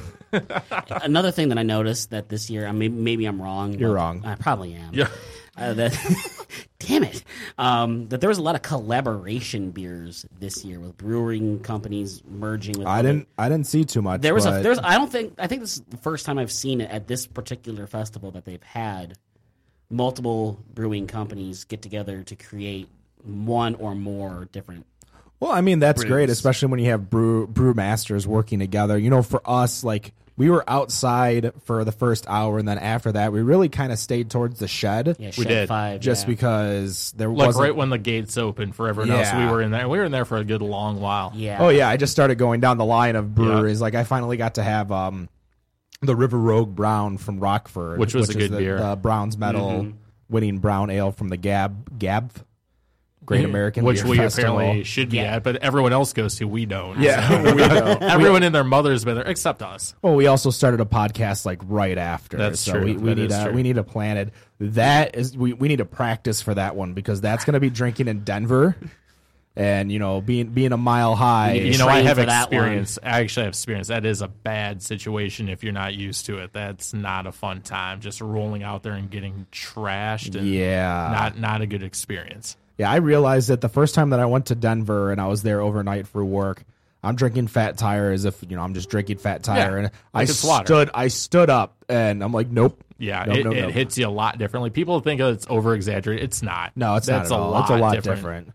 Another thing that I noticed that this year, I mean, maybe I'm wrong. You're but wrong. I probably am. Yeah. Uh, that, damn it. Um, that there was a lot of collaboration beers this year with brewing companies merging with. I other- didn't, I didn't see too much. There was a. but- There's. I don't think. I think this is the first time I've seen it at this particular festival that they've had multiple brewing companies get together to create one or more different. Well, I mean, that's brews. great, especially when you have brew brew masters working together. You know, for us, like we were outside for the first hour, and then after that, we really kind of stayed towards the shed, Yeah, We Shed did. Five. just yeah. because there Like wasn't. right when the gates opened for everyone else, we Yeah. were in there. We were in there for a good long while. Yeah. Oh yeah, I just started going down the line of breweries. Like I finally got to have um, the River Rogue Brown from Rockford, Which was a is good the, beer. the Browns Medal Mm-hmm. winning brown ale from the Gab Gab Great American which Beer we Festival. apparently should be Yeah. at, but everyone else goes to. We don't. Yeah, we don't. Everyone and their mother's been there except us. Well, we also started a podcast like right after. That's so true. We, we That need is to true. we need to plan it. That is we, we need to practice for that one because that's going to be drinking in Denver, and you know being being a mile high. You You know, I train have for that experience. I actually have experience. That is a bad situation if you're not used to it. That's not a fun time. Just rolling out there and getting trashed. And Yeah. not not a good experience. Yeah, I realized that the first time that I went to Denver and I was there overnight for work, I'm drinking Fat Tire as if you know I'm just drinking Fat Tire, Yeah, and like I it's water. stood I stood up and I'm like, nope. Yeah, Nope, it, nope, it nope. hits you a lot differently. People think it's over exaggerated. It's not. No, it's That's not at a all. lot It's a lot different. different.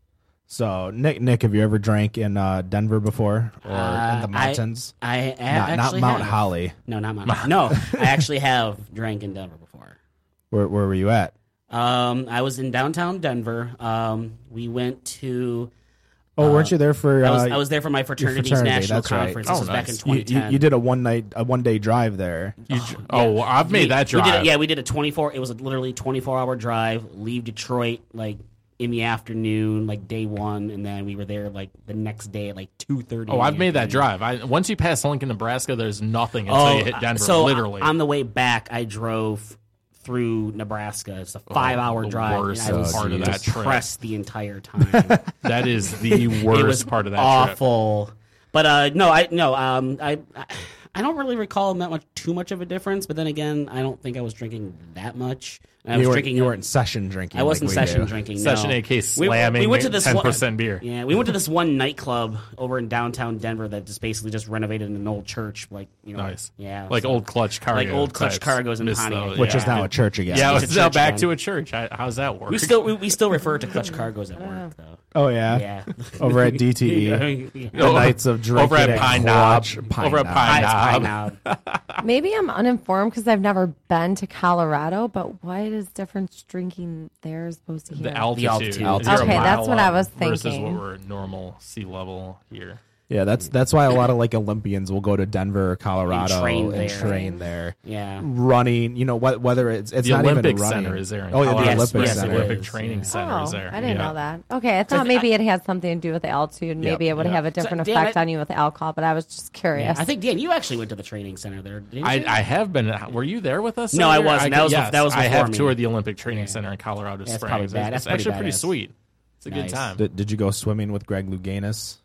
So, Nick, Nick, have you ever drank in uh, Denver before or in Uh, the mountains? I, I, I not, not actually Mount have. Holly. No, not Mount. No, I actually have drank in Denver before. Where, where were you at? Um, I was in downtown Denver. Um, we went to. Oh, weren't you there for? I was, uh, I was there for my fraternity's fraternity, national that's right. conference. Oh, This was back in nice. you, twenty you, ten. you did a one night, a one day drive there. You, oh, well, I've made We- that we drive. did it- yeah, we did a twenty-four. It was a literally twenty-four hour drive. Leave Detroit like in the afternoon, like day one, and then we were there like the next day at like two thirty. Oh, I've made that drive. I once you pass Lincoln, Nebraska, there's nothing until you hit Denver. So literally, on the way back, I drove through Nebraska. It's a five hour Oh, the drive. worst and I was part of that trip. depressed the entire time. that is the worst it was part of that trip. awful. But uh, no, I no, um, I I don't really recall that much too much of a difference. But then again, I don't think I was drinking that much. I You was weren't, drinking. you weren't session drinking. I wasn't like we session do. drinking. Session no. A K We- slamming we went to this ten one- percent beer. Yeah, we went to this one nightclub over in downtown Denver that just basically just renovated an old church, like you know, Nice. yeah, Like so- old clutch cargo. like old clutch types. cargos in Miss Pontiac, those, Which yeah. is now a church again. Yeah, It's it's a now church back again. to a church. How, how's that work? We still we, we still refer to clutch cargos at work though. Oh yeah. Yeah, Over at D T E. Yeah. The nights of drinking over at at Pine Knob. Clutch, Pine Over at Knob. Pine Pine Knob. Knob. Maybe I'm uninformed because I've never been to Colorado, but what is difference drinking there as opposed to here? The altitude. altitude. You're a Okay, that's mile what I up was Versus thinking. what we're at normal sea level here. Yeah, that's that's why a lot of like Olympians will go to Denver, or Colorado, and train train, there. there. Yeah. Running, you know, wh- whether it's it's The not Olympic even running. Center is there. In Oh yeah, the Colorado Yes, Olympic yes, Springs. Center. it The Olympic is. Training Yeah. Center Oh, is there. I didn't Yeah. know that. Okay, I thought maybe it had something to do with the altitude. Maybe it would yeah. have a different So, Dan, effect I- on you with the alcohol, but I was just curious. I think Dan, you actually went to the training center there. Didn't I, you? I have been. Were you there with us? No, I Saturday? wasn't. That was- yes, that was I before have me. toured the Olympic Training Center in Colorado That's Springs. probably It's- bad. That's it's actually pretty pretty badass. sweet. It's a Nice. good time. Did, did you go swimming with Greg Louganis?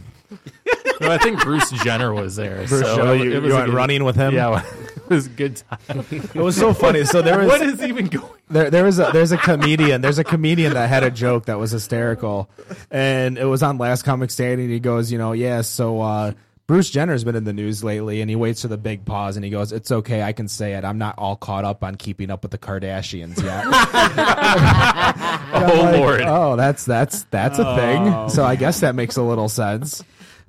No, I think Bruce Jenner was there. Bruce so Jenner, it, you- it was you a went good- running with him? Yeah, it was a good time. It was so funny. So there was What is even going? there there was a there's a comedian there's a comedian that had a joke that was hysterical, and it was on Last Comic Standing. He goes, you know, yeah, so uh, Bruce Jenner's been in the news lately, and he waits for the big pause, and he goes, "It's okay, I can say it. I'm not all caught up on keeping up with the Kardashians yet." I'm Oh, like, Lord. oh, that's that's that's a thing. So I guess that makes a little sense.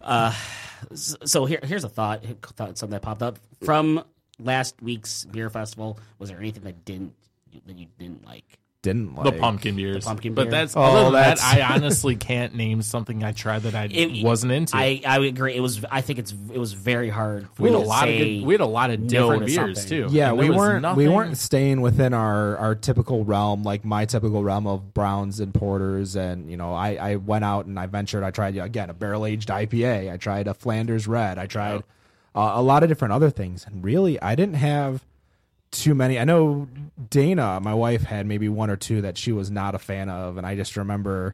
So here, here's a thought, thought. Something that popped up from last week's beer festival. Was there anything that didn't that you didn't like? Didn't like The pumpkin beers. The pumpkin but beer? that's Oh, other than that's- that, I honestly can't name something I tried that I It- wasn't into. I, I would agree. It was. I think it's. It was very hard. For we had me a to lot of say good, we had a lot of no different to beers something. too. Yeah, And we there was weren't we nothing- weren't staying within our, our typical realm, like my typical realm of browns and porters. And you know, I, I went out and I ventured. I tried again a barrel aged I P A. I tried a Flanders Red. I tried uh, a lot of different other things. And really, I didn't have too many. I know Dana, my wife, had maybe one or two that she was not a fan of, and I just remember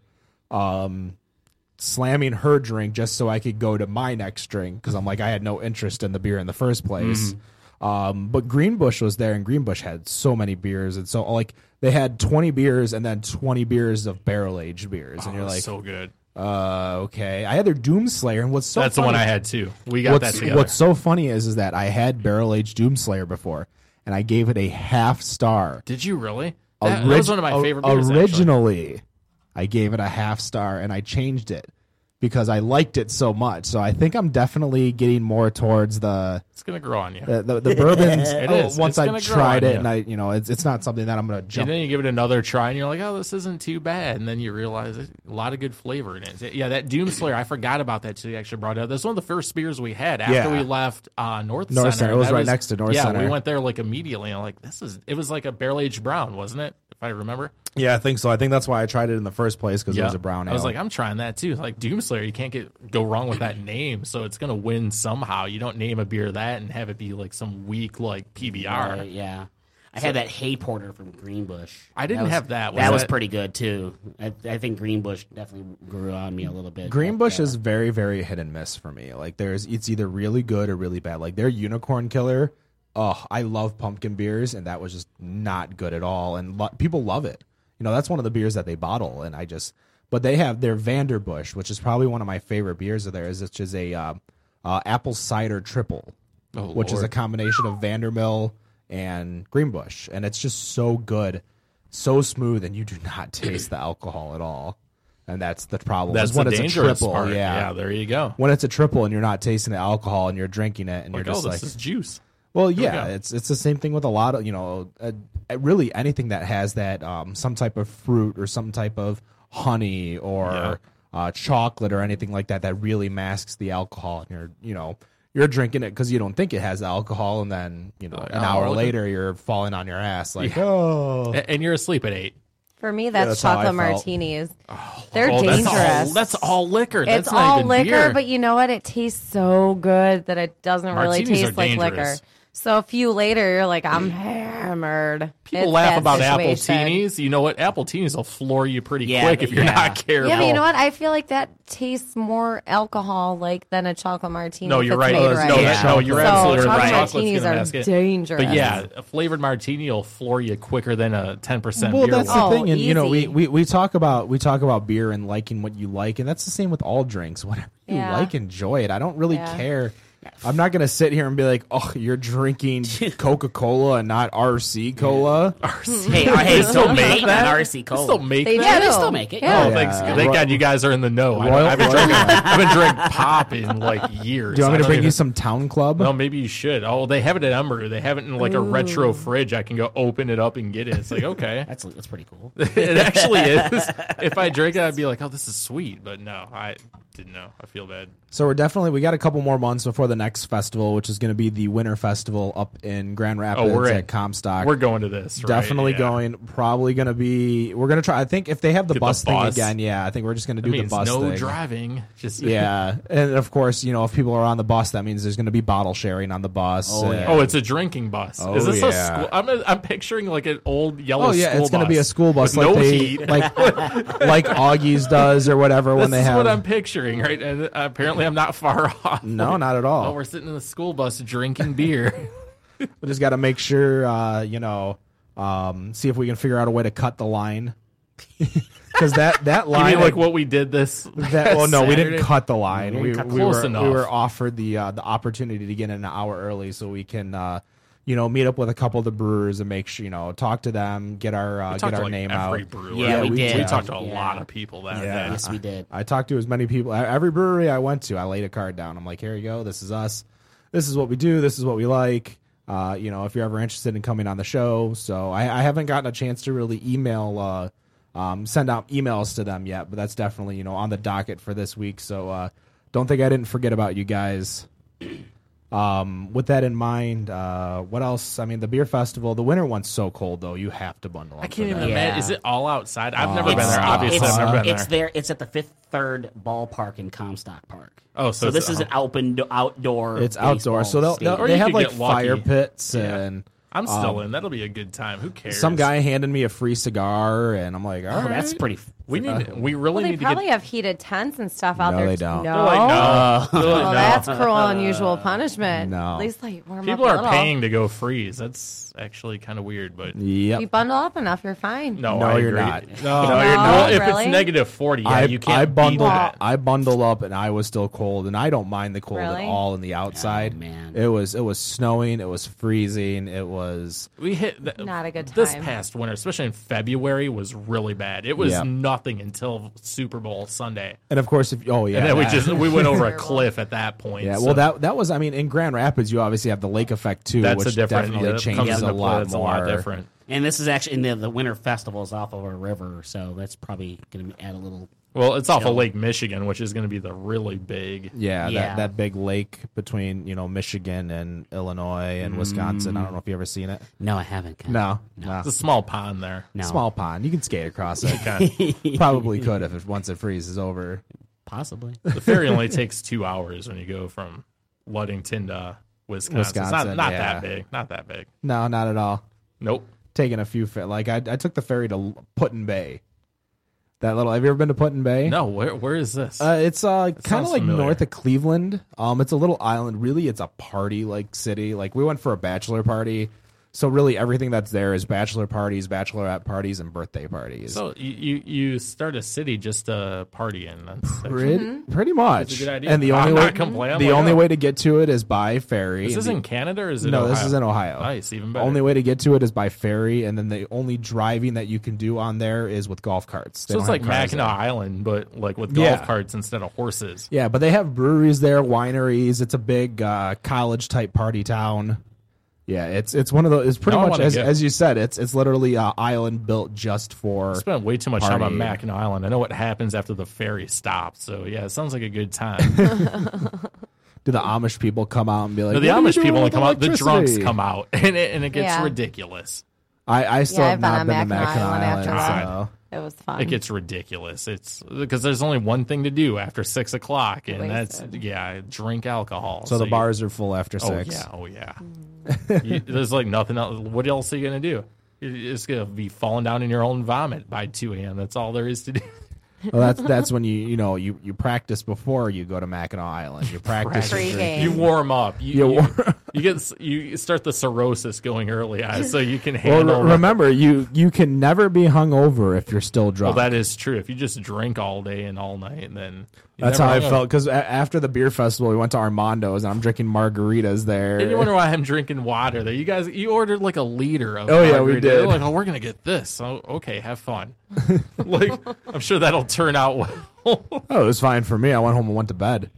um, slamming her drink just so I could go to my next drink because I'm like I had no interest in the beer in the first place. Um, but Greenbush was there, and Greenbush had so many beers, and so like they had twenty beers and then twenty beers of barrel aged beers, and Oh, you're it was like, so good. uh, okay. I had their Doomslayer, and what's so That's the funny, one I had too. We got what's, that together. what's so funny is is that I had barrel aged Doomslayer before, and I gave it a half star. Did you really? That, that Orig- was one of my favorite beers. actually. Originally, I gave it a half star, and I changed it because I liked it so much. So I think I'm definitely getting more towards the It's gonna grow on you. the, the, the bourbons. It oh, is. Once It's I've gonna grow tried on it, you. and I, you know, it's it's not something that I'm gonna And jump. then you give it another try, and you're like, "Oh, this isn't too bad." And then you realize it, a lot of good flavor in it. Yeah, that Doomslayer, I forgot about that too. You actually brought it up. That's one of the first beers we had after Yeah. we left uh, North, North Center. It was That right next to North yeah, Center. we went there like immediately. And I'm like, "This is." It was like a barrel aged brown, wasn't it? If I remember. Yeah, I think so. I think that's why I tried it in the first place because it Yeah. was a brown ale. I was like, I'm trying that too. Like Doomslayer, you can't get go wrong with that name, so it's gonna win somehow. You don't name a beer that and have it be like some weak like P B R. Right, yeah. I had that hay porter from Greenbush. I didn't was, have that. Was that was that- pretty good too. I, I think Greenbush definitely grew on me a little bit. Greenbush But, uh, is very, very hit and miss for me. Like there's, it's either really good or really bad. Like their Unicorn Killer. Oh, I love pumpkin beers, and that was just not good at all. And lo- people love it. You know, that's one of the beers that they bottle, and I just. But they have their Vanderbush, which is probably one of my favorite beers of theirs, which is a uh, uh, apple cider triple, Oh, which is Lord. a combination of Vandermill and Greenbush, and it's just so good, so smooth, and you do not taste the alcohol at all. And that's the problem. That's is when the it's a dangerous triple, part. yeah. Yeah, there you go. When it's a triple and you're not tasting the alcohol and you're drinking it and Like, you're oh, just this like, is juice. well, we yeah, go. it's it's the same thing with a lot of you know, uh, uh, really anything that has that um, some type of fruit or some type of honey or Yeah. uh, chocolate or anything like that that really masks the alcohol, and you're you know you're drinking it because you don't think it has alcohol, and then you know Like, an oh, hour look at- later you're falling on your ass like Yeah. oh. A- And you're asleep at eight. For me, that's, that's how I chocolate felt. martinis. They're Oh, that's dangerous. all, that's all liquor. it's That's not all even liquor, beer. but you know what? It tastes so good that it doesn't really Martinis taste are like liquor. dangerous. So a few later, you're like, I'm hammered. People It's laugh that about apple situation. teenies. You know what? Apple teenies will floor you pretty Yeah, quick if you're yeah. not careful. Yeah, but you know what? I feel like that tastes more alcohol like than a chocolate martini. No, if you're it's right. made No, right. that- Yeah. no, you're so absolutely chocolate right. Chocolate's martinis gonna are mask it. dangerous. But yeah, a flavored martini will floor you quicker than a ten percent Well, beer that's will. the Oh, thing, and you know, we, easy. we we talk about we talk about beer and liking what you like, and that's the same with all drinks. Whatever you Yeah. like, enjoy it. I don't really Yeah. care. I'm not gonna sit here and be like, "Oh, you're drinking Coca-Cola and not R C Cola." Hey, uh, hey, They still so make make that? that R C They Cola. still make They that? yeah, do. they still make it. Yeah. Oh, Yeah. thanks. Thank God you guys are in the know. I, Royal- I haven't, Royal- drank, I haven't drank pop in like years. Do you want me I to don't bring you even- some Town Club? No, maybe you should. Oh, they have it at Ember. They have it in like a retro fridge. I can go open it up and get it. It's like, okay. That's that's pretty cool. It actually is. If I drink it, I'd be like, oh, this is sweet. But no, I didn't know. I feel bad. So we're definitely we got a couple more months before the next festival, which is going to be the Winter Festival up in Grand Rapids Oh, we're in. at Comstock. We're going to this. Right? Definitely Yeah. going. Probably going to be. We're going to try. I think if they have the Get the bus thing bus. again, yeah, I think we're just going to do That means the bus no thing. driving. Just Yeah, and of course, you know, if people are on the bus, that means there's going to be bottle sharing on the bus. Oh, and- yeah. Oh, it's a drinking bus. Oh, is this yeah. a school? I'm, a, I'm picturing like an old yellow Oh yeah, school it's going to bus be a school bus with like no they heat. like like Augie's does or whatever when This they is have. what I'm picturing, right? And uh, apparently, I'm not far off. No, not at Oh, all. we're sitting in the school bus drinking beer. We just got to make sure, uh, you know, um, see if we can figure out a way to cut the line because that that You line mean like what we did this? That, well, no, we didn't Saturday? cut the line. We We, cut we close were enough. we were offered the uh, the opportunity to get in an hour early so we can, uh, you know, meet up with a couple of the brewers and make sure, you know, talk to them, get our uh, We get talked our to like name every out. brewer. Yeah, we we, did. we talked to a Yeah. lot of people that Yeah. day. Yes, we did. I talked to as many people. Every brewery I went to, I laid a card down. I'm like, here you go. This is us. This is what we do. This is what we like. Uh, you know, if you're ever interested in coming on the show. So I, I haven't gotten a chance to really email, uh, um, send out emails to them yet, but that's definitely, you know, on the docket for this week. So uh, don't think I didn't forget about you guys. Um, with that in mind, uh, what else? I mean, the beer festival, the winter one's so cold though. You have to bundle up. I for can't even that. Yeah. imagine. Is it all outside? I've never Uh, been there. it's- Obviously, it's, I've never been it's there. there. It's at the Fifth Third Ballpark in Comstock Park. Oh, so so it's- this is an open outdoor. It's outdoor, baseball so they'll, they'll, stadium. Or they you have could like get lucky. fire pits Yeah. and I'm still um, in. That'll be a good time. Who cares? some guy handed me a free cigar, and I'm like, all Oh, right. that's pretty. We need. We really Well, they need to probably get. have heated tents and stuff out No, there. they don't. No, They're like, no. They're like, Well, no. that's cruel and unusual punishment. No. At least like warm People up a are little. paying to go freeze. That's actually kind of weird, but Yep. You bundle up enough, you're fine. no, No, I you're agree. not. No, No, you're not. If really? it's negative forty, yeah, I, you can't I beat bundled. that. I bundled up, and I was still cold, and I don't mind the cold Really? at all in the outside. Oh, man. It was it was snowing. It was freezing. It was We hit the, Not a good This time. past winter, especially in February, was really bad. It was Yeah. nothing until Super Bowl Sunday, and of course if oh yeah and then we that- just we went over a Terrible. cliff at that point. yeah so well that that was I mean in Grand Rapids you obviously have the lake effect too, that's which a different. definitely Yeah, that comes changes into a play. lot That's more. a lot different. And this is actually in the, the winter festival is off of a river, so that's probably going to add a little. Well, it's off Chill. of Lake Michigan, which is going to be the really big. Yeah, Yeah. That, that big lake between you know Michigan and Illinois and Wisconsin. I don't know if you ever seen it. No, I haven't. Ken. No, no. It's a small pond there. no, Small pond. You can skate across it. Probably could if it, once it freezes over. possibly. The ferry only takes two hours when you go from Ludington to Wisconsin. It's Wisconsin, not not yeah. that big. Not that big. No, not at all. Nope. Taking a few fer- like I I took the ferry to Put-in Bay. That little. Have you ever been to Put-in Bay? No. Where where is this? Uh, it's uh kind of sounds like familiar. north of Cleveland. Um, it's a little island. Really, it's a party like city. Like we went for a bachelor party, so really everything that's there is bachelor parties, bachelorette parties, and birthday parties. so you, you you start a city just to party in. That's actually, pretty, pretty much. That's a good idea. And the I'm only not way complaining. I'm the like, only oh. way to get to it is by ferry. Is And this the- in Canada or is it? No, Ohio? this is in Ohio. Nice, even better. Only way to get to it is by ferry, and then the only driving that you can do on there is with golf carts. They so don't it's like have cars Mackinac there. Island, but like with golf Yeah. carts instead of horses. Yeah, but they have breweries there, wineries. It's a big uh, college type party town. Yeah, it's it's one of those. It's pretty Now I much wanna as, get- as you said. It's it's literally an island built just for. I spent way too much time on Party. Mackinac Island. I know what happens after the ferry stops. So yeah, it sounds like a good time. Do the Amish people come out and be like? No, the "What are you Amish doing people with come out. The drunks electricity?" come out, and it, and it gets Yeah. ridiculous. I I still Yeah, have I've been not on been to Mackinac Mackinac Island Island. after so. It was fun. It gets ridiculous. It's because there's only one thing to do after six o'clock, and Wasted. that's yeah, drink alcohol. So the you- bars are full after Oh six. yeah, oh yeah. You- there's like nothing else. What else are you gonna do? You're just gonna be falling down in your own vomit by two a.m. That's all there is to do. Well, that's that's when you you know you, you practice before you go to Mackinac Island. You practice. your Pre-game. drinking. You warm up. You, You you, war- you get s- you start the cirrhosis going early, uh, so you can Well, handle. re- remember, you you can never be hungover if you're still well, drunk. that is true. If you just drink all day and all night, then you That's never how I know. felt because a- after the beer festival, we went to Armando's and I'm drinking margaritas there. And you wonder why I'm drinking water. There, you guys, you ordered like a liter of. Oh, yeah, we margarita. did. You're like, oh, we're gonna get this. Oh, okay, have fun. Like, I'm sure that'll turn out well. Oh, it was fine for me. I went home and went to bed.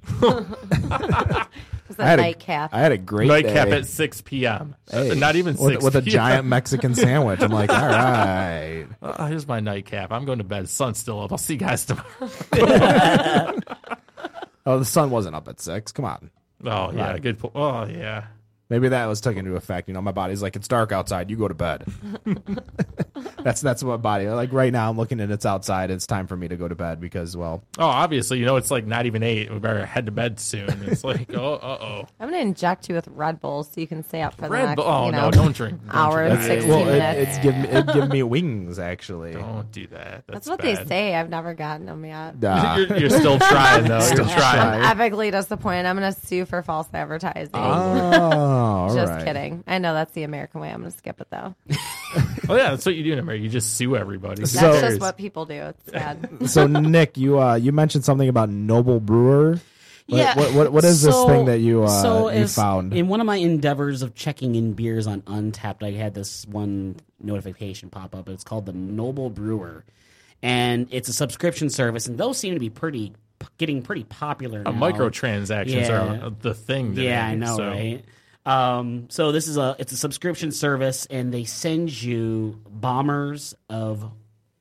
It was I a had nightcap. A, I had a great Nightcap day. at six p.m. Hey, Uh, Not even with, six with a p.m. giant Mexican sandwich. I'm like, all right. Uh, here's my nightcap. I'm going to bed. Sun's still up. I'll see you guys tomorrow. Oh, the sun wasn't up at six. Come on. Oh yeah, good. Po- oh yeah. Maybe that was taken into effect. You know, my body's like, it's dark outside. You go to bed. that's that's what body. Like right now, I'm looking and it's outside. It's time for me to go to bed because, well, Oh, obviously, you know it's like not even eight. We better head to bed soon. It's like, oh, uh oh. I'm gonna inject you with Red Bull so you can stay up for the Red next, Bull. Oh you know, no, don't drink. Don't hour drink. and sixteen well, it, minutes. it's give me it give me wings actually. Don't do that. That's, That's what bad. they say. I've never gotten them yet. Nah. You're, you're still trying though. You're trying. I'm epically disappointed. I'm gonna sue for false advertising. Oh, all Just right. kidding. I know that's the American way. I'm gonna skip it though. Oh yeah, that's what you do in America. You just sue everybody. Who That's So- just what people do. It's sad. So Nick, you uh, you mentioned something about Noble Brewer. Yeah. What, what, what is this So- thing that you uh, so you as- found? In one of my endeavors of checking in beers on Untappd, I had this one notification pop up. It's called the Noble Brewer, and it's a subscription service, and those seem to be pretty getting pretty popular Uh, now. microtransactions Yeah. are the thing today. Yeah, I know, so. right? Um, so this is a it's a subscription service, and they send you bombers of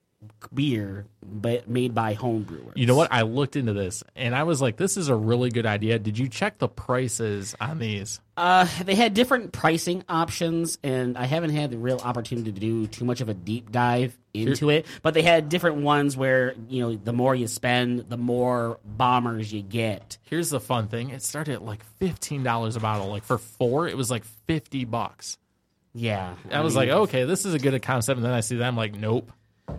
beer, but made by home brewers. You know what? I looked into this and I was like, this is a really good idea. Did you check the prices on these? Uh, they had different pricing options, and I haven't had the real opportunity to do too much of a deep dive into it. But they had different ones where, you know, the more you spend, the more bombers you get. Here's the fun thing. It started at like fifteen dollars a bottle. Like for four, it was like fifty bucks. Yeah, I, was mean, like, okay, this is a good concept. And then I see that, I'm like, nope.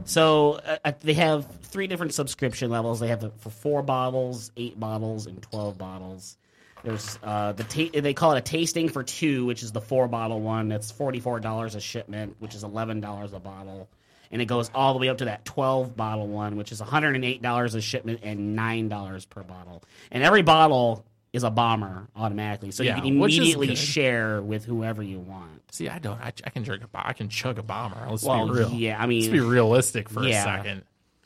So uh, they have three different subscription levels. They have it for four bottles, eight bottles, and twelve bottles. There's uh, the ta- they call it a tasting for two, which is the four bottle one. That's forty four dollars a shipment, which is eleven dollars a bottle, and it goes all the way up to that twelve bottle one, which is one hundred and eight dollars a shipment and nine dollars per bottle. And every bottle is a bomber automatically, so Yeah, you can which is immediately good. share with whoever you want. See, I don't. I, I can drink a bo- I can chug a bomber. Let's Well, be real. yeah, I mean, let's be realistic for yeah. a second.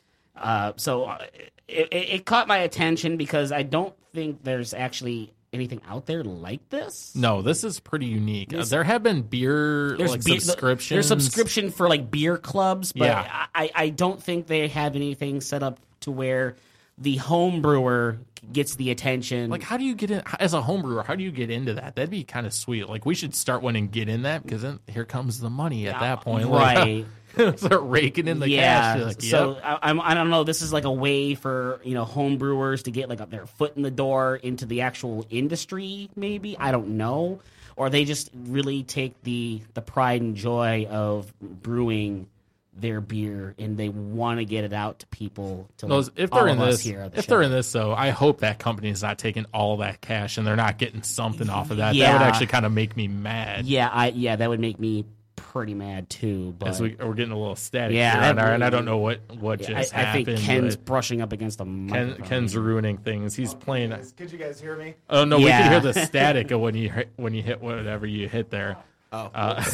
Uh, so uh, it, it, it caught my attention because I don't think there's actually anything out there like this. No, this is pretty unique. Uh, This- there have been beer There's like beer, subscriptions. There's subscription for like beer clubs, but Yeah. I, I don't think they have anything set up to where the home brewer gets the attention. Like, how do you get in as a home brewer? How do you get into that? That'd be kind of sweet. Like, we should start one and get in that because then here comes the money at that point. right? Like, start raking in the yeah. cash. You're like, So yep. I, I'm I don't know. This is like a way for you know home brewers to get like their foot in the door into the actual industry. Maybe I don't know, or they just really take the the pride and joy of brewing their beer and they want to get it out to people. To Those, like if all they're in of us this, here at the if show. they're in this, though, I hope that company is not taking all that cash and they're not getting something off of that. That Yeah. would actually kind of make me mad. yeah, I yeah that would make me pretty mad too. But As we, we're getting a little static Yeah, here on that- our, and I don't know what what I, just I happened. think Ken's but brushing up against the Ken, microphone. Ken's ruining things. He's playing. Could you guys hear me? Oh no, Yeah. we can hear the static of when you hit, when you hit whatever you hit there. Oh, Uh,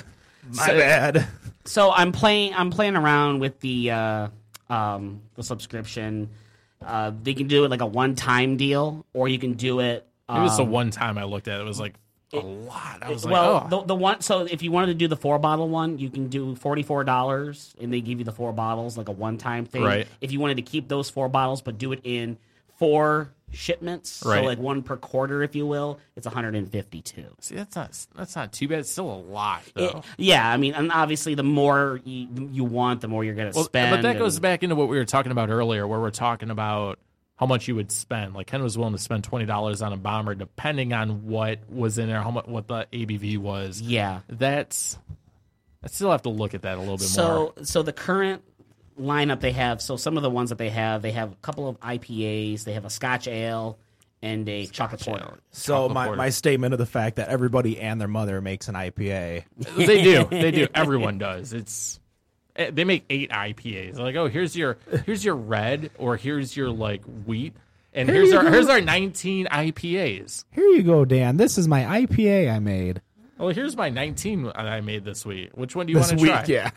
my bad. So I'm playing. I'm playing around with the uh, um, the subscription. Uh, they can do it like a one-time deal, or you can do it. Um, it was the one time I looked at it, it was like a lot. I was like, well, oh. the, the one. So if you wanted to do the four bottle one, you can do forty-four dollars, and they give you the four bottles like a one-time thing. Right. If you wanted to keep those four bottles, but do it in four shipments, Right. so like one per quarter, if you will, it's one hundred fifty-two. See, that's not that's not too bad. It's still a lot It- though. yeah, I mean, and obviously, the more you, you want, the more you're going to Well, spend. but that goes and- back into what we were talking about earlier, where we're talking about how much you would spend. Like Ken was willing to spend twenty dollars on a bomber, depending on what was in there, how much, what the A B V was. Yeah. That's I still have to look at that a little bit So, more. so the current lineup they have. So some of the ones that they have, they have a couple of I P As. They have a Scotch ale and a chocolate porter. So Chocolate my, porter. my statement of the fact that everybody and their mother makes an I P A. They do, they do. Everyone does. It's eh, they make eight I P As. They're like, oh, here's your here's your red, or here's your like wheat, and Here here's you our go. here's our nineteen I P As. Here you go, Dan. This is my I P A I made Well, here's my nineteen that I made this week. Which one do you this want to week. try? Yeah.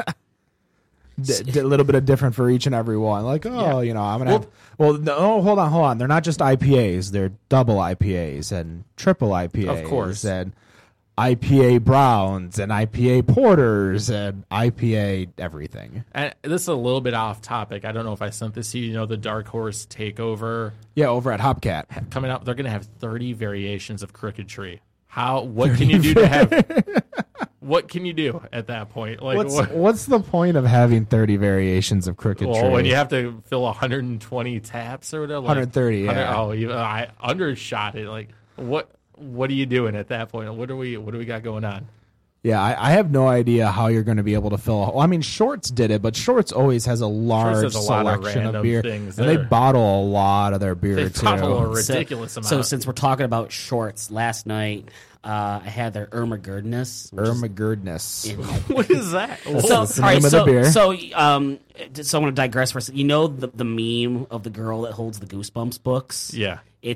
D- d- a little bit of different for each and every one. Like, oh, Yeah. you know, I'm gonna have. Well, no, oh, hold on, hold on. They're not just I P As. They're double I P As and triple I P As. Of course. And I P A browns and I P A porters and I P A everything. And this is a little bit off topic. I don't know if I sent this to you. You know, the Dark Horse Takeover Yeah, over at Hopcat. coming out. They're going to have thirty variations of Crooked Tree. How? What can you do to have? What can you do at that point? Like, What's what, what's the point of having thirty variations of crooked well, tree? when you have to fill one hundred twenty taps or whatever, like, one hundred thirty, yeah. one hundred Oh, you, I undershot it. Like, what? What are you doing at that point? What are we? What do we got going on? Yeah, I, I have no idea how you're going to be able to fill. A, well, I mean, Shorts did it, but Shorts always has a large has a lot of selection of, random beer, things and they there. bottle a lot of their beer They too. bottle a So- ridiculous amount. So since we're talking about shorts, last night uh, I had their Irma Gerdness. which is- Irma Gerdness. what is that? So, That's the all right, name of so, the beer. so, um, so I want to digress for a second. You know the the meme of the girl that holds the Goosebumps books? Yeah. It's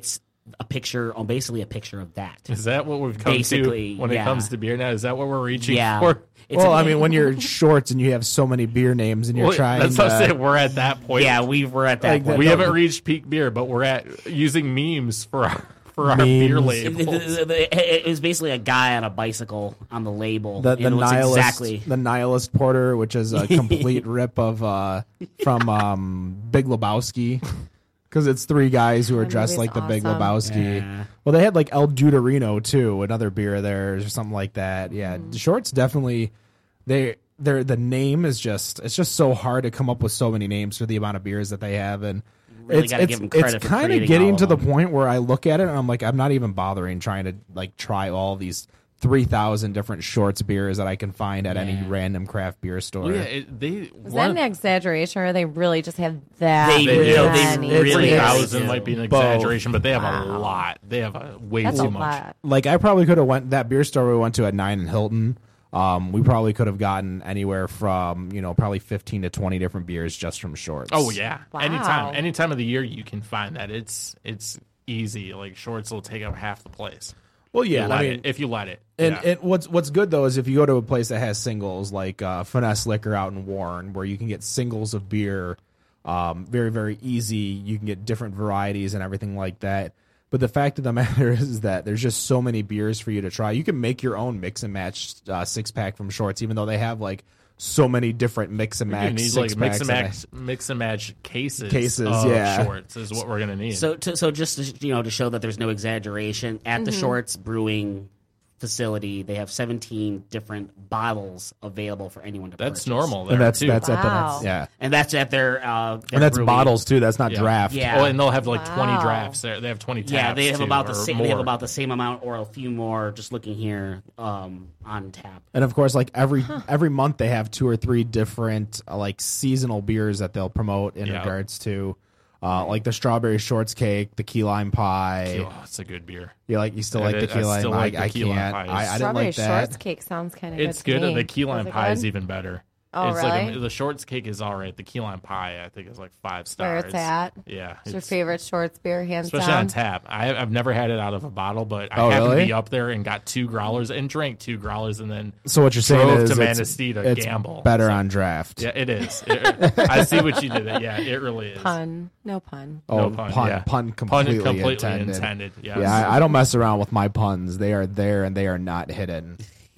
a picture, on basically a picture of that. Is that what we've come Basically, to when yeah. it comes to beer now? Is that what we're reaching Yeah. for? It's well, a- I mean, when you're shorts and you have so many beer names and you're Well, trying that's to, what I'm saying. We're at that point. yeah, we were at that Like point. we No. haven't reached peak beer, but we're at using memes for our, for our beer Memes. It, labels. it- it- it was basically a guy on a bicycle on the label. the, and the it looks nihilist, exactly. the nihilist porter, which is a complete rip of uh, from um, Big Lebowski, because it's three guys who are That dressed movie's like the Big awesome. Lebowski. Yeah. Well, they had like El Deuterino too, another beer there or something like that. Yeah, Mm. the shorts definitely they they're the name is just it's just so hard to come up with so many names for the amount of beers that they have, and Really it's gotta it's, give 'em credit it's for kind of creating getting all to of the them. point where I look at it and I'm like, I'm not even bothering trying to like try all these three thousand different shorts beers that I can find at any Yeah. random craft beer store. Well, yeah, it, they Is that one, an exaggeration, or they really just have that They they, really- many they really beers? have thousand do. might be an Both. exaggeration, but they have a Wow. lot. They have a way That's too a much. lot. Like I probably could have went that beer store we went to at Nine and Hilton. Um, we probably could have gotten anywhere from you know probably fifteen to twenty different beers just from shorts. Oh yeah, Wow. anytime, any time of the year you can find that. It's it's easy. Like shorts will take up half the place. well You yeah. let I mean, it, if you let it. And, yeah. and what's what's good though is if you go to a place that has singles like uh, Finesse Liquor out in Warren, where you can get singles of beer, um, very very easy. You can get different varieties and everything like that. But the fact of the matter is, is that there's just so many beers for you to try. You can make your own mix and match uh, six pack from shorts, even though they have like so many different mix and you match need six like mix and packs. match, mix and match cases, Cases, of yeah. shorts is what we're gonna need. So, to, so just to, you know, to show that there's no exaggeration, at the Shorts Brewing facility, they have seventeen different bottles available for anyone to that's purchase. normal. There And that's too. that's Wow. at the yeah, and that's at their, uh, their and that's brewery. bottles too. That's not Yeah. draft. Yeah. Oh, and they'll have like twenty Wow. drafts. There, they have twenty taps. Yeah, they have too, about the or same. More. They have about the same amount or a few more. Just looking here, um, on tap. And of course, like every every month, they have two or three different uh, like seasonal beers that they'll promote in Yeah. regards to, uh, like the strawberry shorts cake, the key lime pie. Oh, it's a good beer. You like you still I like the did- key I lime still pie? like the I key lime can't. pie. I, I didn't Strawberry like that. shorts cake sounds kind of It's good. good. To me. The key lime Is it pie is good? even better. Oh, it's like really? a, the shorts cake is all right. The key lime pie, I think, is like five Where stars. it's at? Yeah, It's your it's- favorite shorts beer, hands especially down. on tap. I, I've never had it out of a bottle, but I Oh, happened really? to be up there and got two growlers and drank two growlers, and then So what you're saying drove is to it's, Manistee to it's gamble. better So- on draft. Yeah, it is. It- I see what you did. There. Yeah, it really is. Pun, no pun. Oh, No pun, pun, pun, yeah. completely, Pun completely intended. intended, yes. Yeah, I, I don't mess around with my puns. They are there and they are not hidden.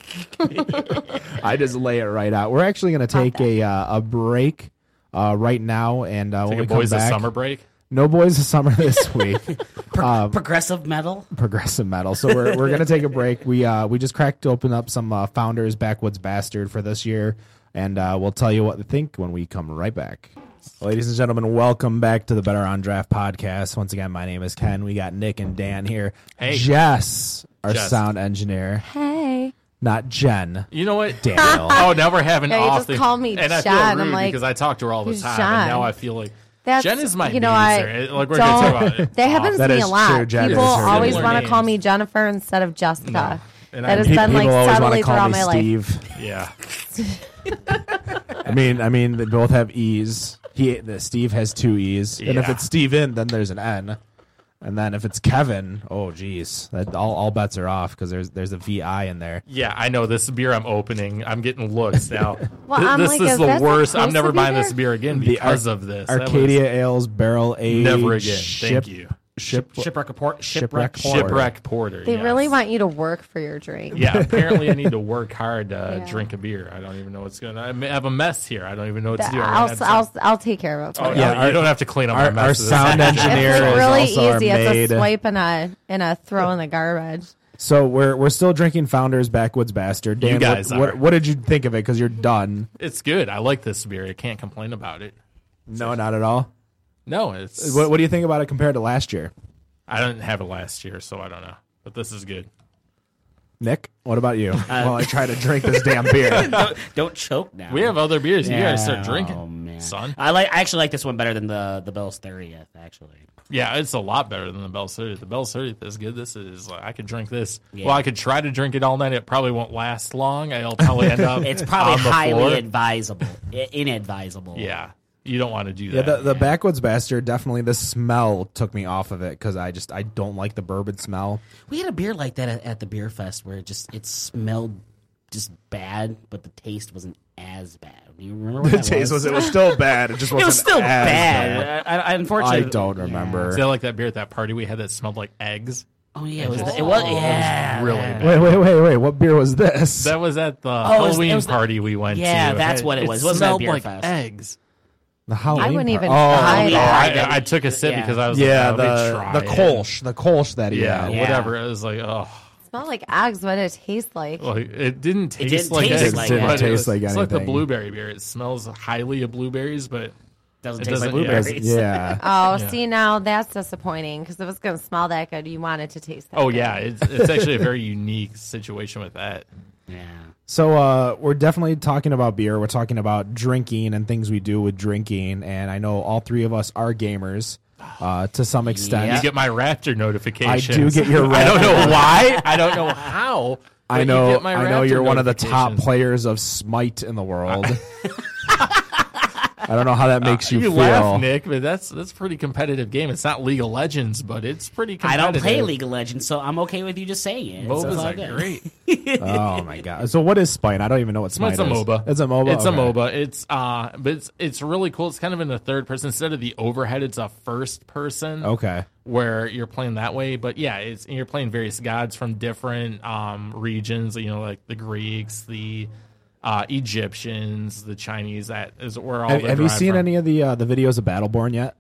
I just lay it right out. We're actually going to take a uh, a break uh, right now, and uh, when Take we a come boys a back, summer break. no boys of summer this week. Progressive metal. Progressive metal. So we're we're gonna take a break. We uh we just cracked open up some uh, Founders Backwoods Bastard for this year, and uh, we'll tell you what to think when we come right back. Ladies and gentlemen, welcome back to the Better on Draft podcast. Once again, my name is Ken. We got Nick and Dan here. Hey. Jess, our Jess. sound engineer, Hey. not Jen. You know what? Daniel. Oh, now we're having Yeah, you off just the- called me and I Jen. feel I'm rude like, because I talk to her all the who's time, Jen? and now I feel like That's, Jen is my you know, niece. I or- Like we're gonna talk don't- about it. That happens That to me is a lot. true, Jen People is her always Similar want to names. call me Jennifer instead of Jessica. And That I- has Pe- been like People always want subtly to call throughout me my life. Steve. Yeah. I mean, I mean, they both have E's. He, the Steve has two E's, and if Yeah. it's Steven, then there's an N, and then if it's Kevin, oh geez, that all, all bets are off because there's there's a V I in there. Yeah, I know this beer I'm opening. I'm getting looks now. Well, Th- I'm this like, is is the that worst. I'm supposed never to be buying there? this beer again The because Ar- of this. That was- Arcadia Ales Barrel Aged. Never again. Ship, Thank you. Ship, Shipwreck report. Shipwreck Shipwreck. Porter. Shipwreck Porter. They yes. really want you to work for your drink. Yeah, apparently I need to work hard to Yeah. drink a beer. I don't even know what's going on. I have a mess here. I don't even know what to That- do. I'm I'll, gonna have to- I'll, I'll take care of it. For Oh, you. no, Yeah, you our- don't have to clean up Our, my our messes. sound engineer It's is really also our easy. It's maid. a swipe and a and a throw in the garbage. So we're we're still drinking Founders Backwoods Bastard. Dan, You guys what, what, are. what did you think of it? Because you're done. It's good. I like this beer. I can't complain about it. No, not at all. No, it's. What, what do you think about it compared to last year? I didn't have it last year, so I don't know. But this is good. Nick, what about you? Uh, While I try to drink this damn beer. don't, don't choke now. We have other beers. You Yeah. gotta start drinking, Oh man, son. I like. I actually like this one better than the the Bell's thirtieth. Actually, Yeah, it's a lot better than the Bell's thirtieth. The Bell's thirtieth is good. This is like, I could drink this. Yeah. Well, I could try to drink it all night. It probably won't last long. I'll probably end up. it's probably on the highly floor. advisable, i- inadvisable. Yeah, You don't want to do Yeah, that. the, the Backwoods Bastard, definitely the smell took me off of it because I just I don't like the bourbon smell. We had a beer like that at, at the beer fest where it just it smelled just bad, but the taste wasn't as bad. Do you remember what The that taste was? was it was still bad. It just It wasn't was still as bad. I, I, I unfortunately, don't remember. Is that like that beer at that party we had that smelled like eggs? Oh yeah, it was. It was. Yeah, really yeah. bad. Wait, wait, wait, wait. What beer was this? That was at the it was- Halloween it was the- party we went Yeah, to. that's It- what it was. It wasn't at smelled Beer like Fest. eggs. the Halloween I wouldn't part- even Oh, try Oh, that. I, I took a sip Yeah. because I was yeah, like, oh, let me the try the it. Kolsch, the Kolsch that he Yeah, had. Yeah. whatever. It was like, oh, Smell like eggs. What did it taste like? like, it didn't taste didn't like taste eggs, like but it. it Didn't was- taste like It's like the anything. blueberry beer. It smells highly of blueberries, but Doesn't It taste like doesn't- yeah. blueberries. Yeah. Oh, Yeah. see, now that's disappointing because if it was going to smell that good, you want it to taste that oh good. yeah, it's, it's actually a very unique situation with that. Yeah. So uh, we're definitely talking about beer. We're talking about drinking and things we do with drinking. And I know all three of us are gamers uh, to some extent. Yeah. You get my Raptor notifications. I do get your I don't Raptor. know why. I don't know how. I but know. You get my I know Raptor you're one of the top notifications. players of Smite in the world. I don't know how that makes you, You feel. laugh, Nick, but that's that's a pretty competitive game. It's not League of Legends, but it's pretty I competitive. don't play League of Legends, so I'm okay with you just saying it. It's MOBAs all are good. great. Oh my god! So what is Smite? I don't even know what Smite It's a is. MOBA. It's a MOBA. It's a Okay. MOBA. It's uh, but it's it's really cool. It's kind of in the third person instead of the overhead. It's a first person. Okay. Where you're playing that way, but yeah, it's you're playing various gods from different um regions. You know, like the Greeks, the uh, Egyptians, the Chinese. That is where all. Have, they're have you derived seen from. any of the uh, the videos of Battleborn yet?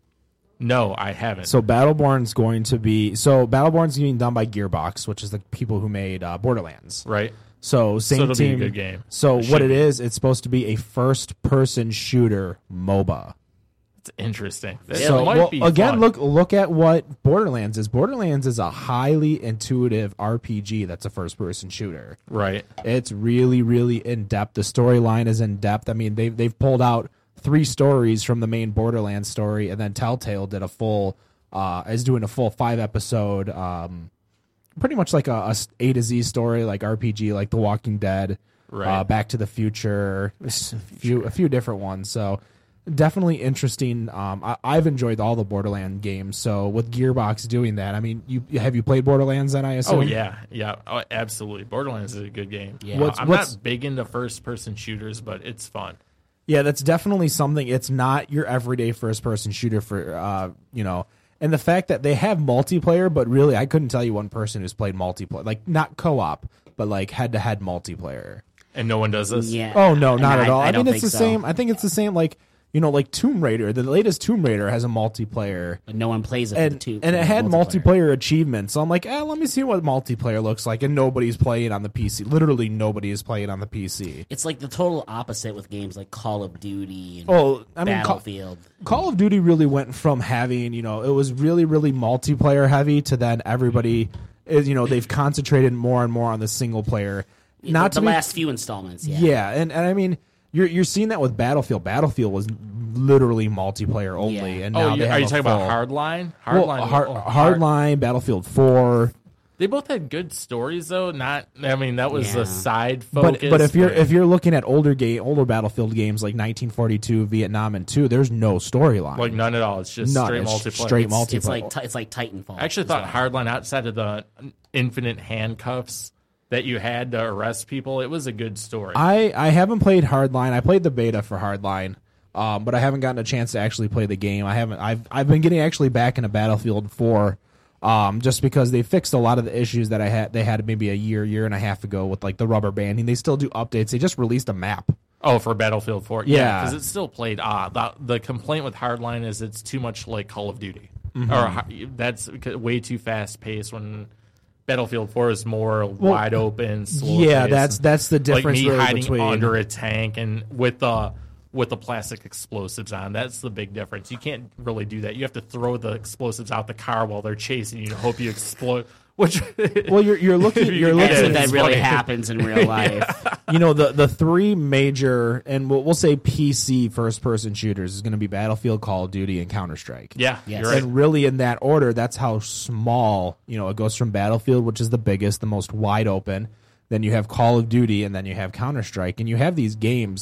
No, I haven't. So Battleborn's going to be so Battleborn's being done by Gearbox, which is the people who made uh, Borderlands. right. So same it'll be a team. good game. So It what should it be. is, it's supposed to be a first-person shooter MOBA. It's interesting. That So might well, be again, fun. look look at what Borderlands is. Borderlands is a highly intuitive R P G that's a first-person shooter. right. It's really, really in depth. The storyline is in depth. I mean, they've they've pulled out three stories from the main Borderlands story, and then Telltale did a full uh, is doing a full five episode, um, pretty much like a, a s- A to Z story, like R P G, like The Walking Dead, Right. uh, Back to the Future, a few a few different ones. So definitely interesting. Um, I, I've enjoyed all the Borderland games. So with Gearbox doing that, I mean, you have you played Borderlands? Then I assume. Oh yeah, yeah, oh, absolutely. Borderlands is a good game. Yeah. What's- I'm what's- not big into first-person shooters, but it's fun. Yeah, that's definitely something. It's not your everyday first-person shooter for uh, you know, and the fact that they have multiplayer, but really, I couldn't tell you one person who's played multiplayer, like not co-op, but like head-to-head multiplayer. And no one does this. Yeah. Oh no, not I- at all. I, I don't mean, it's think the so. same. I think it's the same. Like you know, like Tomb Raider. The latest Tomb Raider has a multiplayer. But no one plays it. for the And, two, and for it the had multiplayer achievements. So I'm like, eh, let me see what multiplayer looks like. And nobody's playing on the P C. Literally, nobody is playing on the P C. It's like the total opposite with games like Call of Duty and Oh, I mean, Call, Battlefield. Call of Duty really went from having, you know, it was really, really multiplayer heavy to then everybody is, you know, they've concentrated more and more on the single player. Not the to be, last few installments. Yeah. yeah, and, and I mean, you're you're seeing that with Battlefield. Battlefield was literally multiplayer only, Yeah. and Oh, now you, they are have you a talking full, about Hardline? Well, Hardline. hard, oh, Hardline, Battlefield Four. They both had good stories, though. Not, I mean, that was Yeah. a side But focus. but if you're if you're looking at older game older Battlefield games like nineteen forty-two, Vietnam, and two, there's no storyline. like none at all, it's just None, straight it's multiplayer. straight It's- multiplayer. It's like ti- it's like Titanfall. I actually as thought well. Hardline, outside of the infinite handcuffs that you had to arrest people, it was a good story. I, I haven't played Hardline. I played the beta for Hardline, um, but I haven't gotten a chance to actually play the game. I haven't. I've I've been getting actually back into Battlefield four, um, just because they fixed a lot of the issues that I had. They had maybe a year, year and a half ago with like the rubber banding. They still do updates. They just released a map. Oh, for Battlefield four, Yeah. because it's still played. Ah, the, the complaint with Hardline is it's too much like Call of Duty, Mm-hmm. or hi- that's way too fast paced. When Battlefield four is more wide open, slow Yeah, paced, that's and that's the like difference me really hiding between. under a tank and with the with the plastic explosives on. That's the big difference. You can't really do that. You have to throw the explosives out the car while they're chasing you to hope you explode. Which well, you're you're looking you're Yeah, That's looking what that it's really funny. happens in real life. you know the the three major and we'll, we'll say P C first person shooters is going to be Battlefield, Call of Duty, and Counter Strike. yeah, Yes. you're right. And really, in that order, that's how small, you know, it goes from Battlefield, which is the biggest, the most wide open. Then you have Call of Duty, and then you have Counter Strike. And you have these games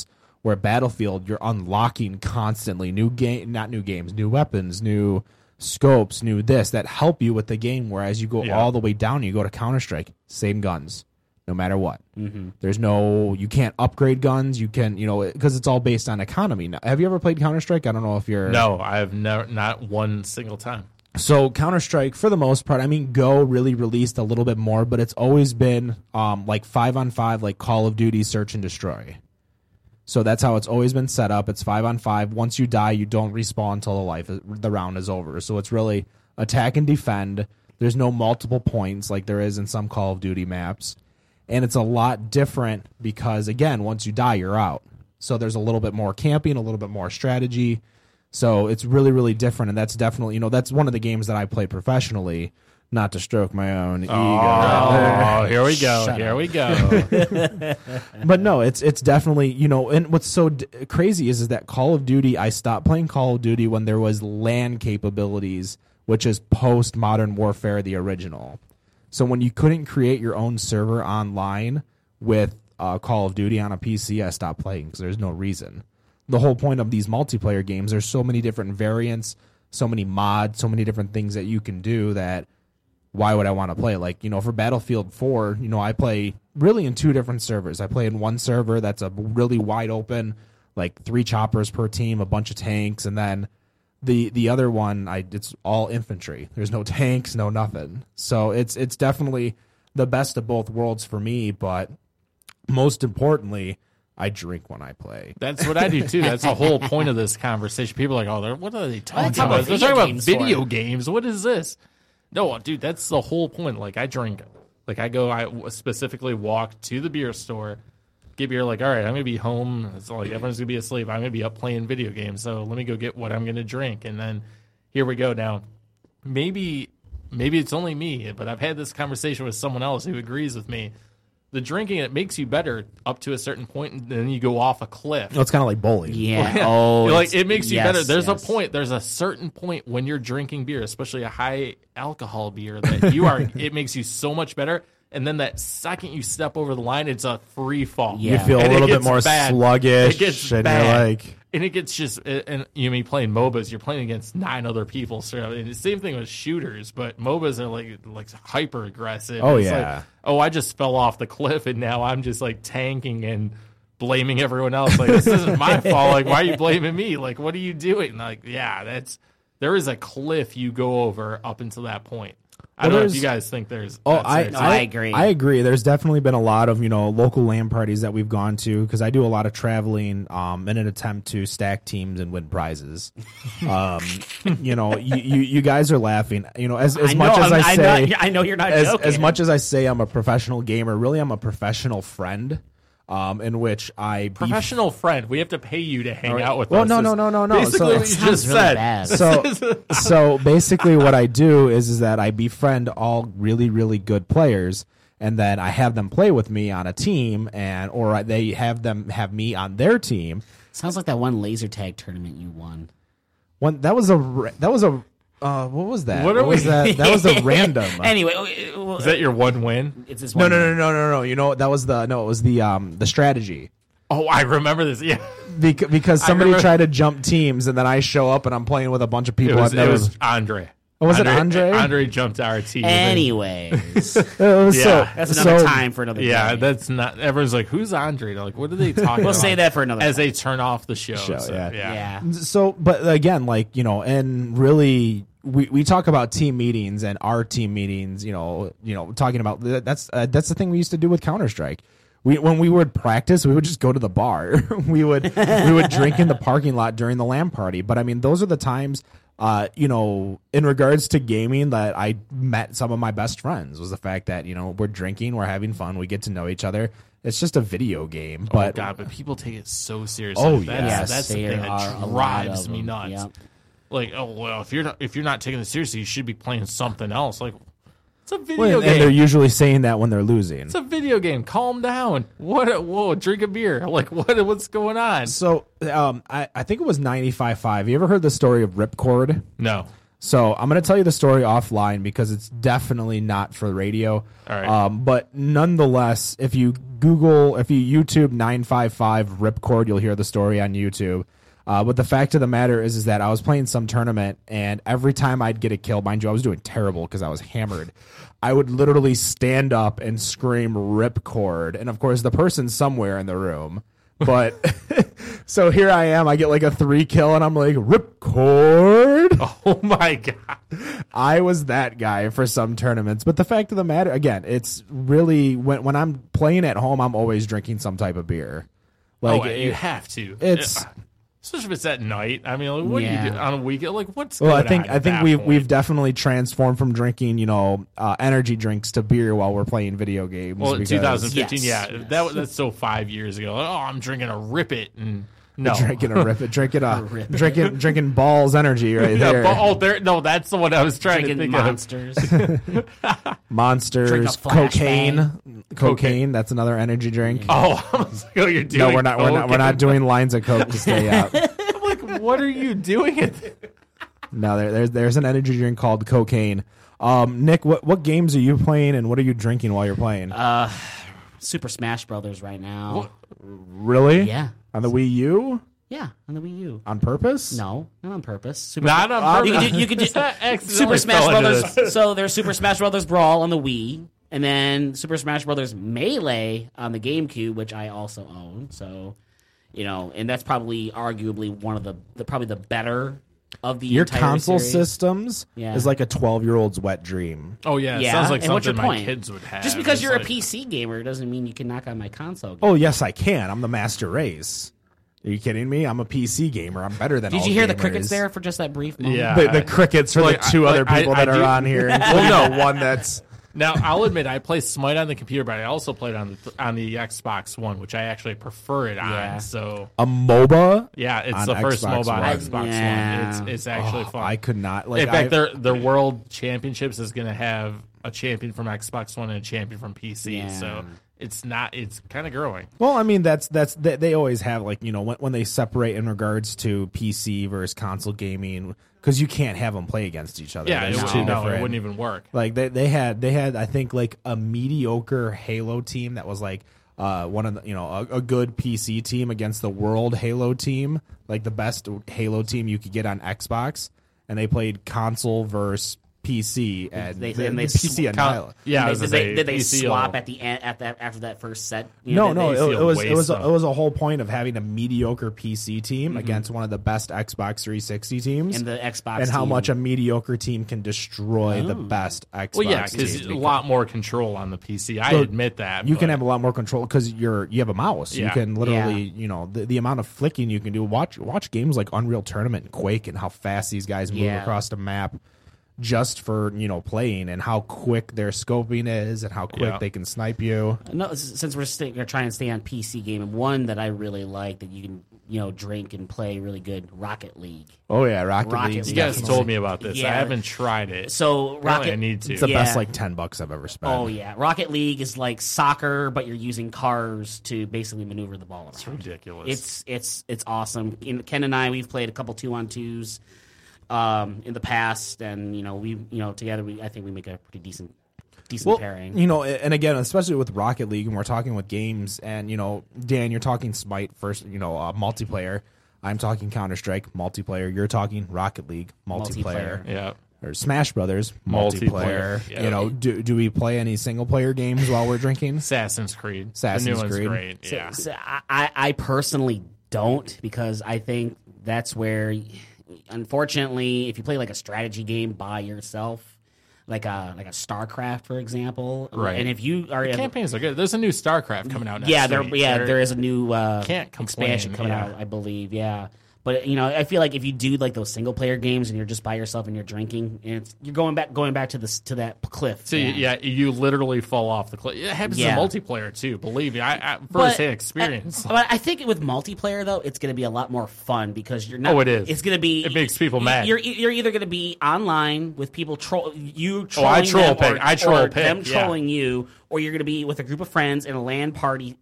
Where Battlefield, you're unlocking constantly new game, not new games, new weapons, new scopes, new this that help you with the game. Whereas you go Yeah. all the way down, you go to Counter-Strike, same guns, no matter what. Mm-hmm. There's no, you can't upgrade guns. You can, you know, because it's all based on economy. Now, have you ever played Counter-Strike? I don't know if you're. No, I have never, not one single time. So Counter-Strike, for the most part, I mean, Go really released a little bit more, but it's always been um, like five on five, like Call of Duty Search and Destroy. So that's how it's always been set up. It's five on five. Once you die, you don't respawn until the life the round is over. So it's really attack and defend. There's no multiple points like there is in some Call of Duty maps, and it's a lot different because again, once you die, you're out. So there's a little bit more camping, a little bit more strategy. So it's really, really different, and that's definitely, you know, that's one of the games that I play professionally. Not to stroke my own ego. Oh, here we go. Shut here up. we go. But no, it's it's definitely, you know, and what's so d- crazy is is that Call of Duty, I stopped playing Call of Duty when there was LAN capabilities, which is post Modern Warfare, the original. So when you couldn't create your own server online with uh, Call of Duty on a P C, I stopped playing because there's no reason. The whole point of these multiplayer games, there's so many different variants, so many mods, so many different things that you can do that why would I want to play? Like, you know, for Battlefield four, you know, I play really in two different servers. I play in one server that's a really wide open, like three choppers per team, a bunch of tanks, and then the the other one, I it's all infantry. There's no tanks, no nothing. So it's it's definitely the best of both worlds for me, but most importantly, I drink when I play. That's what I do too. That's the whole point of this conversation. People are like, oh, they're, what are they talking talking about? about They're video talking about games video for. games. What is this? No, dude, that's the whole point. Like, I drink. Like, I go, I w- specifically walk to the beer store, get beer. Like, all right, I'm gonna be home. It's like everyone's gonna be asleep. I'm gonna be up playing video games. So let me go get what I'm gonna drink, and then here we go. Now, maybe, maybe it's only me, but I've had this conversation with someone else who agrees with me. The drinking, it makes you better up to a certain point, and then you go off a cliff. No, it's kind of like bowling. Yeah. Oh, like it's- it makes you yes, better. There's yes. a point. There's a certain point when you're drinking beer, especially a high alcohol beer, that you are. It makes you so much better. And then that second you step over the line, it's a free fall. Yeah. You feel And a it little bit gets more bad. sluggish, It gets and bad. you're like, And it gets just, and you mean playing MOBAs, you're playing against nine other people. So and the same thing with shooters, but MOBAs are like like hyper aggressive. Oh, It's yeah. like, oh, I just fell off the cliff and now I'm just like tanking and blaming everyone else. Like, this isn't my fault. Like, why are you blaming me? Like, what are you doing? Like, yeah, that's, there is a cliff you go over up until that point. I Well, don't know if there's- you guys think there's. oh, that's I, it. No, I agree. I agree. There's definitely been a lot of, you know, local LAN parties that we've gone to because I do a lot of traveling um, in an attempt to stack teams and win prizes. Um, you know, you, you, you guys are laughing. You know, as, as I much know, as I I'm- say, I'm not- I know you're not as, joking. as much as I say I'm a professional gamer, really I'm a professional friend. Um, in which I beef- Professional friend, we have to pay you to hang out with Well, us. no, is no, no, no, no. Basically, So- what That you sounds just really said. bad. So, so basically, what I do is is that I befriend all really, really good players, and then I have them play with me on a team, and or they have them have me on their team. Sounds like that one laser tag tournament you won. One that was a ra- that was a uh, what was that? What are was we- that? That was a random. Anyway, uh, well, Is that your one win? it's this no, one. no, no, no, no, no. You know that was the no. It was the um the strategy. Oh, I remember this. Yeah, Bec- because somebody remember- tried to jump teams, and then I show up and I'm playing with a bunch of it people was, I've it never. was Andre. Oh, was it Andre? Andre jumped our team. Anyways, It was Yeah. so, that's another so- time for another. Yeah, day. that's not. Everyone's like, "Who's Andre?" They're like, "What are they talking about?" We'll say that for another as time. they turn off the show. Show, so, yeah. yeah. Yeah. So, but again, like, you know, and really, we, we talk about team meetings and our team meetings, you know, you know, talking about that's uh, that's the thing we used to do with Counter-Strike. We when we would practice, we would just go to the bar. we would we would drink in the parking lot during the LAN party. But I mean, those are the times, uh, you know, in regards to gaming, that I met some of my best friends. Was the fact that, you know, we're drinking, we're having fun, we get to know each other. It's just a video game, but oh God, but people take it so seriously. Oh, that's, yes, that's the there thing are that a lot drives of me them. nuts. Yep. Like, oh well, if you're not if you're not taking this seriously, you should be playing something else. Like, it's a video well, and game. they're usually saying that when they're losing. It's a video game. Calm down. What? Whoa! Drink a beer. Like, what? What's going on? So, um, I, I think it was ninety-five point five. You ever heard the story of Ripcord? No. So I'm going to tell you the story offline because it's definitely not for radio. All right. Um, but nonetheless, if you Google, if you YouTube nine five five Ripcord, you'll hear the story on YouTube. Uh, but the fact of the matter is, is that I was playing some tournament, and every time I'd get a kill, mind you, I was doing terrible because I was hammered. I would literally stand up and scream Ripcord, and of course, the person's somewhere in the room. But so here I am. I get like a three kill, and I'm like Ripcord. Oh my god! I was that guy for some tournaments. But the fact of the matter, again, it's really when when I'm playing at home, I'm always drinking some type of beer. Like oh, it- you have to. it's. Especially if it's at night. I mean, like, what Yeah. do you do on a weekend? Like, what's Well, I going think on I at think that we've point? we've definitely transformed from drinking, you know, uh, energy drinks to beer while we're playing video games. Well, in because twenty fifteen, Yes, yeah, yes. that was that's so five years ago. Oh, I'm drinking a Rip It, and no, drinking a rip it, drinking a drinking drinking balls energy right yeah, there. but, oh, there, no, that's the one I was trying Drinking to think monsters. of. Monsters, Drink a cocaine, cocaine. That's another energy drink. Oh, I was like, oh, you're doing. no, we're not. We're not. We're not cocaine. doing lines of coke to stay up. I'm like, what are you doing? At No, there, there's there's an energy drink called cocaine. Um, Nick, what what games are you playing and what are you drinking while you're playing? Uh, Super Smash Brothers right now. really? Yeah. On the Wii U? Yeah, on the Wii U. On purpose? No, not on purpose. Super Not on You purpose. could do, you could do Super Accidentally Smash fell into Brothers. this. So there's Super Smash Brothers Brawl on the Wii, and then Super Smash Brothers Melee on the GameCube, which I also own. So, you know, and that's probably arguably one of the, the probably the better of the Your entire console series. systems Yeah. is like a twelve year old's wet dream. Oh yeah, it Yeah, sounds like and what's something your my point? kids would have. Just because It's you're like- a P C gamer doesn't mean you can knock on my console game. Oh yes, I can. I'm the master race. Are you kidding me? I'm a P C gamer. I'm better than. Did all you hear the gamers. crickets there for just that brief moment? Yeah. The, the crickets for Like, the two I- other like, people I- that I are do- on here. Well, no, one that's. Now I'll admit I play Smite on the computer, but I also played on the on the Xbox One, which I actually prefer it on. Yeah. So A MOBA. yeah, it's On the first Xbox MOBA on One. Xbox Yeah. One. It's it's actually Oh, fun. I could not. Like, In fact, I- their their World Championships is going to have a champion from Xbox One and a champion from P C. Yeah. So it's not. It's kind of growing. Well, I mean, that's that's they, they always have, like, you know, when when they separate in regards to P C versus console gaming, because you can't have them play against each other. Yeah, it, There's would, two no, it different- wouldn't even work. Like they they had they had I think like a mediocre Halo team that was like uh one of the, you know, a, a good P C team against the world Halo team, like the best Halo team you could get on Xbox, and they played console versus P C, and They- the, and they the P C sw- annihilate. Yeah, I Did was they, gonna did say, they, did they P C swap will- at the end at that after that first set? You No, know, no, did it, they- it was it was waste a, them. it was a whole point of having a mediocre P C team Mm-hmm. against one of the best Xbox three sixty teams, and the Xbox and how team. much a mediocre team can destroy the Oh. best Xbox. Well, yeah, team. because a lot more control on the P C. I So admit that. You can but- have a lot more control because you're you have a mouse. You Yeah. can literally, Yeah. you know, the, the amount of flicking you can do. Watch watch games like Unreal Tournament and Quake and how fast these guys move Yeah. across the map, just for, you know, playing, and how quick their scoping is and how quick Yeah. they can snipe you. No, s- since we're sta- gonna try and stay on P C gaming, one that I really like that you can you know drink and play really good, Rocket League. Oh yeah, Rocket, Rocket League's You guys definitely- told me about this. I Yeah. haven't tried it. So Really, Rocket, I need to. It's the yeah. best like ten bucks I've ever spent. Oh yeah, Rocket League is like soccer, but you're using cars to basically maneuver the ball It's around. ridiculous. It's it's it's awesome. In, Ken and I, we've played a couple two on twos um, in the past, and you know we you know together we I think we make a pretty decent decent Well, pairing. you know, and again, especially with Rocket League, and we're talking with games, and you know, Dan, you're talking Smite first, you know, uh, multiplayer. I'm talking Counter Strike multiplayer. You're talking Rocket League multiplayer, Multiplayer. yeah. or Smash Brothers multiplayer. Multiplayer, yeah. You know, do do we play any single player games while we're drinking? Assassin's Creed. Assassin's the new one's Creed. great. So- Yeah. so I, I personally don't, because I think that's where, unfortunately, if you play like a strategy game by yourself, like a like a StarCraft, for example, Right. and if you are The campaigns are good. There's a new StarCraft coming out next yeah, there week. yeah They're- there is a new uh, Can't complain, expansion coming yeah. out, I believe. Yeah. But you know, I feel like if you do like those single player games and you're just by yourself and you're drinking, and it's, you're going back going back to this to that cliff. So yeah. you literally fall off the cliff. It happens Yeah. in multiplayer too. Believe me, I, I But- first-hand experience. But I think with multiplayer though, it's going to be a lot more fun because you're not. Oh, it is. It's going to be. It makes people mad. You're you're either going to be online with people troll you. Oh, I Trolling troll them pick. or, I troll or pick, them yeah. trolling you, or you're going to be with a group of friends in a LAN party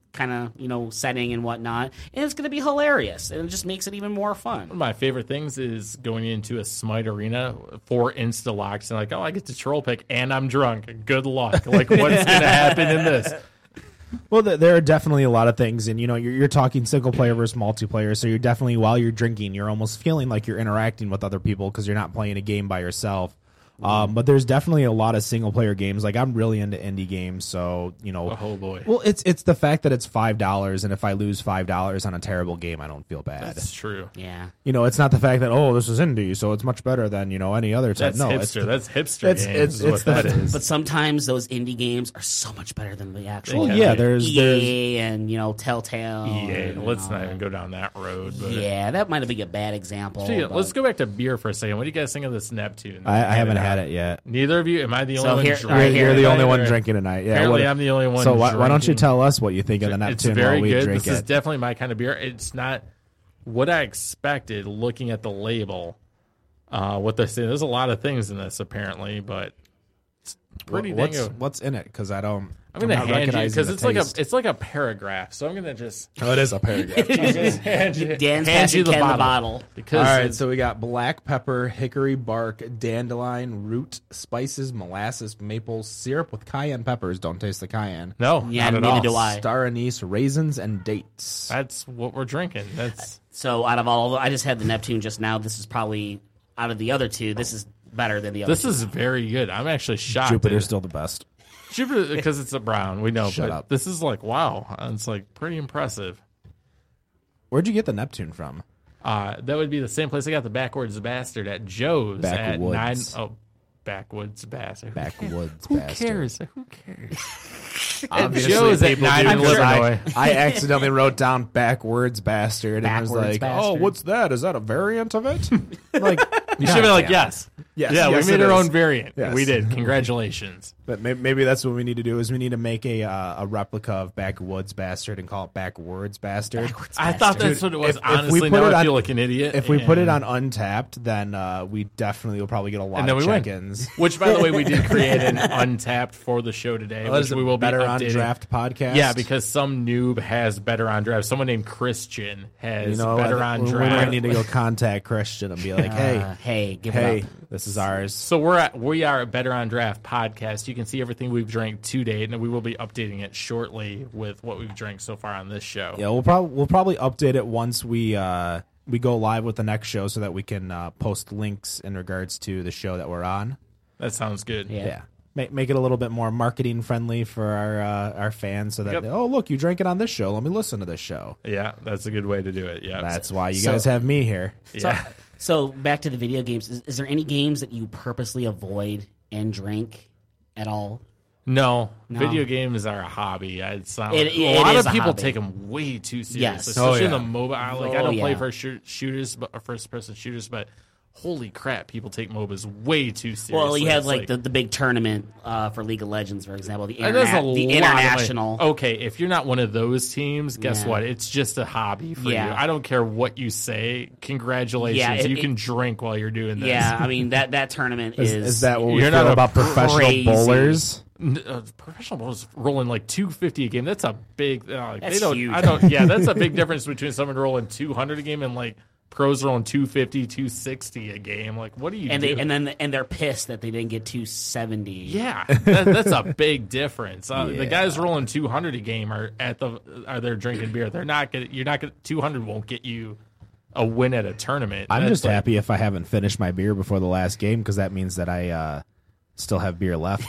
kind of you know setting and whatnot, and it's going to be hilarious, and it just makes it even more fun. One of my favorite things is going into a Smite arena for insta locks and like, oh, I get to troll pick and I'm drunk. Good luck. Like, what's going to happen in this? Well, th- there are definitely a lot of things, and you know, you're, you're talking single player versus multiplayer, so you're definitely, while you're drinking, you're almost feeling like you're interacting with other people because you're not playing a game by yourself. Um, but there's definitely a lot of single player games. Like, I'm really into indie games, so you know. Oh boy. Well, it's it's the fact that it's five dollars, and if I lose five dollars on a terrible game, I don't feel bad. That's true. Yeah, You know, it's not the fact that oh, this is indie, so it's much better than you know any other type. That's no, hipster. it's That's hipster it's- games it's- is it's what the- that is. but sometimes those indie games are so much better than the actual. well, can yeah. be. There's there's E A and you know Telltale. Yeah, and let's all not that. even go down that road. But Yeah, that might have been a bad example. Gee, but- let's go back to beer for a second. What do you guys think of this Neptune? I, I haven't Get had out. it yet. Neither of you? Am I the only So one here- drinking? all right, You're, you're the tonight, only one or- drinking tonight. Yeah. Apparently, what- I'm the only one. So why, why don't you drinking. tell us what you think of the It's Neptune very while we good. drink This is it? definitely my kind of beer. It's not what I expected looking at the label. Uh, what they say, there's a lot of things in this apparently, but it's pretty what's, dang. what's in it? Because I don't. I'm gonna not hand you recognizing because the it's like a taste. it's like a paragraph. So I'm gonna just Oh, it is a paragraph. hand you, Dan's hand passing you the Ken bottle, the bottle. because All right, it's- so we got black pepper, hickory bark, dandelion, root, spices, molasses, maple, syrup with cayenne peppers. Don't taste the cayenne. no, Yeah, not at neither all. do I. Star anise, raisins, and dates. That's what we're drinking. That's So out of all, I just had the Neptune just now. This is probably out of the other two. This is better than the other. this two. is very good. I'm actually shocked. Jupiter's at- still the best. Jupiter because it's a brown. We know, Shut but up. this is like wow. It's like pretty impressive. Where'd you get the Neptune from? Uh, that would be the same place I got the Backwoods Bastard at Joe's at Backwoods. nine. Oh, Backwoods Bastard. Backwoods Who bastard. cares? Who cares? Obviously, Joe's at people nine do, in because I, Illinois. I accidentally wrote down backwards bastard, and I was Backwards like, bastard. "Oh, what's that? Is that a variant of it?" like, You should have been like, yes. Yes, Yeah, yes, we made it our is. own variant. Yes. We did. Congratulations. But maybe, maybe that's what we need to do is we need to make a uh, a replica of Backwoods Bastard and call it Backwards Bastard. I thought that's what it was. If- if we Honestly, put now it I on- feel like an idiot. If we put it and- on Untapped, then uh, we definitely will probably get a lot and then of we win. check-ins. Which, by the way, we did create an Untapped for the show today, What which is it, we will be Better on updating. Draft podcast. Yeah, because some noob has Better on Draft. Someone named Christian has you know Better I, on we, we Draft. might need to go contact Christian and be like, "Hey, Uh, hey, give hey, it up. this is ours." So we're at we are at Better on Draft podcast. You can see everything we've drank to date, and we will be updating it shortly with what we've drank so far on this show. Yeah, we'll probably we'll probably update it once we uh, we go live with the next show, so that we can uh, post links in regards to the show that we're on. That sounds good. Yeah. Yeah. Make, make it a little bit more marketing friendly for our uh, our fans, so that Yep. oh look, you drank it on this show. Let me listen to this show. Yeah, that's a good way to do it. Yeah, That's why you So- guys have me here. yeah. So back to the video games. Is, is there any games that you purposely avoid and drink at all? No, No. video games are a hobby. It's not, It- like- it a lot is of a people hobby. take them way too seriously, Yes. especially Oh, in yeah. the mobile. Like I Oh, don't play yeah. first shoot, shooters, but or first person shooters, but holy crap, people take MOBAs way too seriously. Well, you have It's like, the, the big tournament uh, for League of Legends, for example, the, And there's a interna- the lot of, like- international. okay, if you're not one of those teams, guess Yeah. what? It's just a hobby for Yeah. you. I don't care what you say. Congratulations, Yeah, it- you can it- drink while you're doing this. Yeah, I mean that that tournament Is, is is that what we You're feel not a about professional crazy- bowlers? N- uh, professional bowlers rolling like two fifty a game. That's a big. Uh, That's they don't. huge. I don't. Yeah, that's a big difference between someone rolling two hundred a game and like pros rolling two fifty, two sixty a game. Like, what do you and do? they and then and they're pissed that they didn't get two seventy. yeah, that, that's a big difference. Uh, Yeah. The guys rolling two hundred a game are at the are there drinking beer. They're not gonna. You're not gonna. two hundred won't get you a win at a tournament. I'm That's just like- happy if I haven't finished my beer before the last game, because that means that I uh, still have beer left.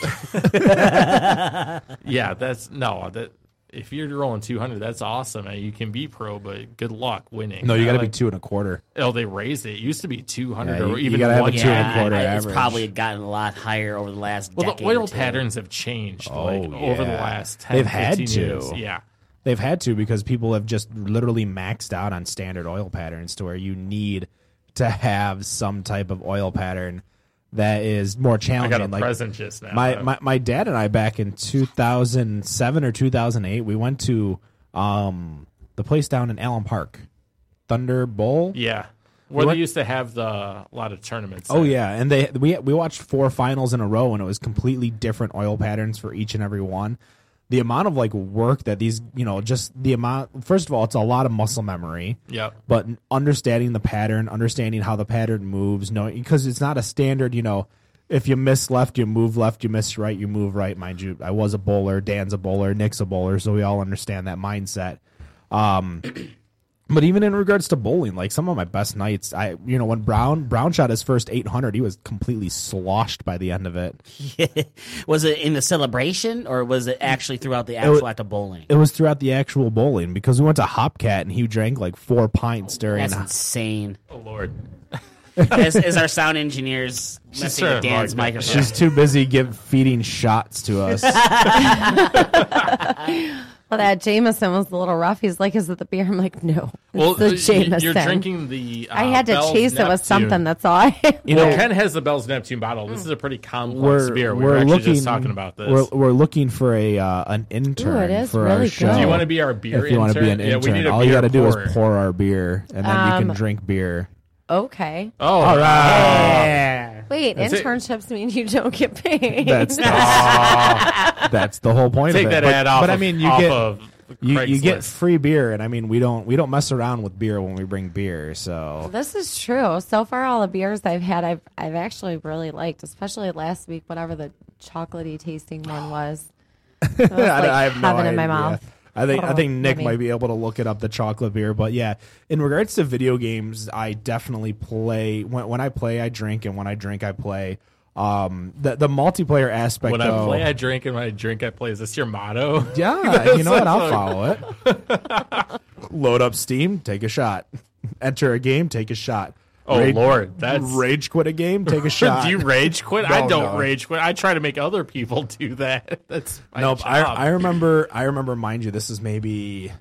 Yeah, that's no. That if you're rolling two hundred, that's awesome. And you can be pro, but good luck winning. no, you got to be Like- two and a quarter. Oh, they raised it. It used to be two hundred Yeah, you- or you even gotta have a one two and a Yeah, quarter I- it's average. probably gotten a lot higher over the last. Well, the decade or oil two. patterns have changed Oh, like over the yeah. last ten, They've had fifteen to. years. Yeah. They've had to, because people have just literally maxed out on standard oil patterns to where you need to have some type of oil pattern that is more I challenging. got a like, present just now. my, my my dad and I, back in two thousand seven or two thousand eight, we went to um, the place down in Allen Park, Thunder Bowl. yeah. Where What- they used to have the a lot of tournaments. Oh there. yeah, and they we we watched four finals in a row, and it was completely different oil patterns for each and every one. the amount of like work that these, you know, just the amount. First of all, it's a lot of muscle memory. Yep. But understanding the pattern, understanding how the pattern moves, knowing because it's not a standard, you know. If you miss left, you move left. You miss right, you move right. Mind you, I was a bowler. Dan's a bowler. Nick's a bowler. So we all understand that mindset. Um, but even in regards to bowling, like some of my best nights, I you know when Brown Brown shot his first eight hundred, he was completely sloshed by the end of it. Was it in the celebration or was it actually throughout the actual act of bowling? It was throughout the actual bowling because we went to Hopcat and he drank like four pints during. That's insane. Oh Lord. As, as our sound engineers messing with Dan's like microphone. She's too busy give feeding shots to us. Well, that Jameson was a little rough. He's like, "Is it the beer?" I'm like, "No, it's Well, the y- Jameson." you're drinking the. Uh, I had to Bell's chase it with Neptune. something. That's all. I You Well, know, Ken has the Bell's Neptune bottle. This is a pretty complex we're beer. We we're were actually looking just talking about this. We're, we're looking for a uh, an intern Ooh, it is for really our show. good. Do you want to be our beer if you want to be an intern? Yeah, we intern, need a all you beer got to do is pourer. pour our beer, and then you Um, can drink beer. Okay. Oh, all right. Wait, That's it. internships mean you don't get paid. That's that's the whole point Take of it. that but, ad off. but I of- mean, you off get of you, you get Craigslist. free beer, and I mean, we don't we don't mess around with beer when we bring beer. So This is true. So far, all the beers I've had, I've I've actually really liked, especially last week, whatever the chocolatey tasting one was. It was like I, I have no heaven in my idea. mouth. I think I Oh, think Nick yummy. might be able to look it up, the chocolate beer. But yeah, in regards to video games, I definitely play. When when I play, I drink, and when I drink, I play. Um, the the multiplayer aspect. When though, I play, I drink, and when I drink, I play. Is this your motto? yeah, you know what? I'll so- follow it. Load up Steam, take a shot. Enter a game, take a shot. Oh Rage- Lord, that's. Rage quit a game, take a shot. Do you rage quit? I No, don't no. rage quit. I try to make other people do that. That's my Nope. I, job. I remember. I remember. Mind you, this is maybe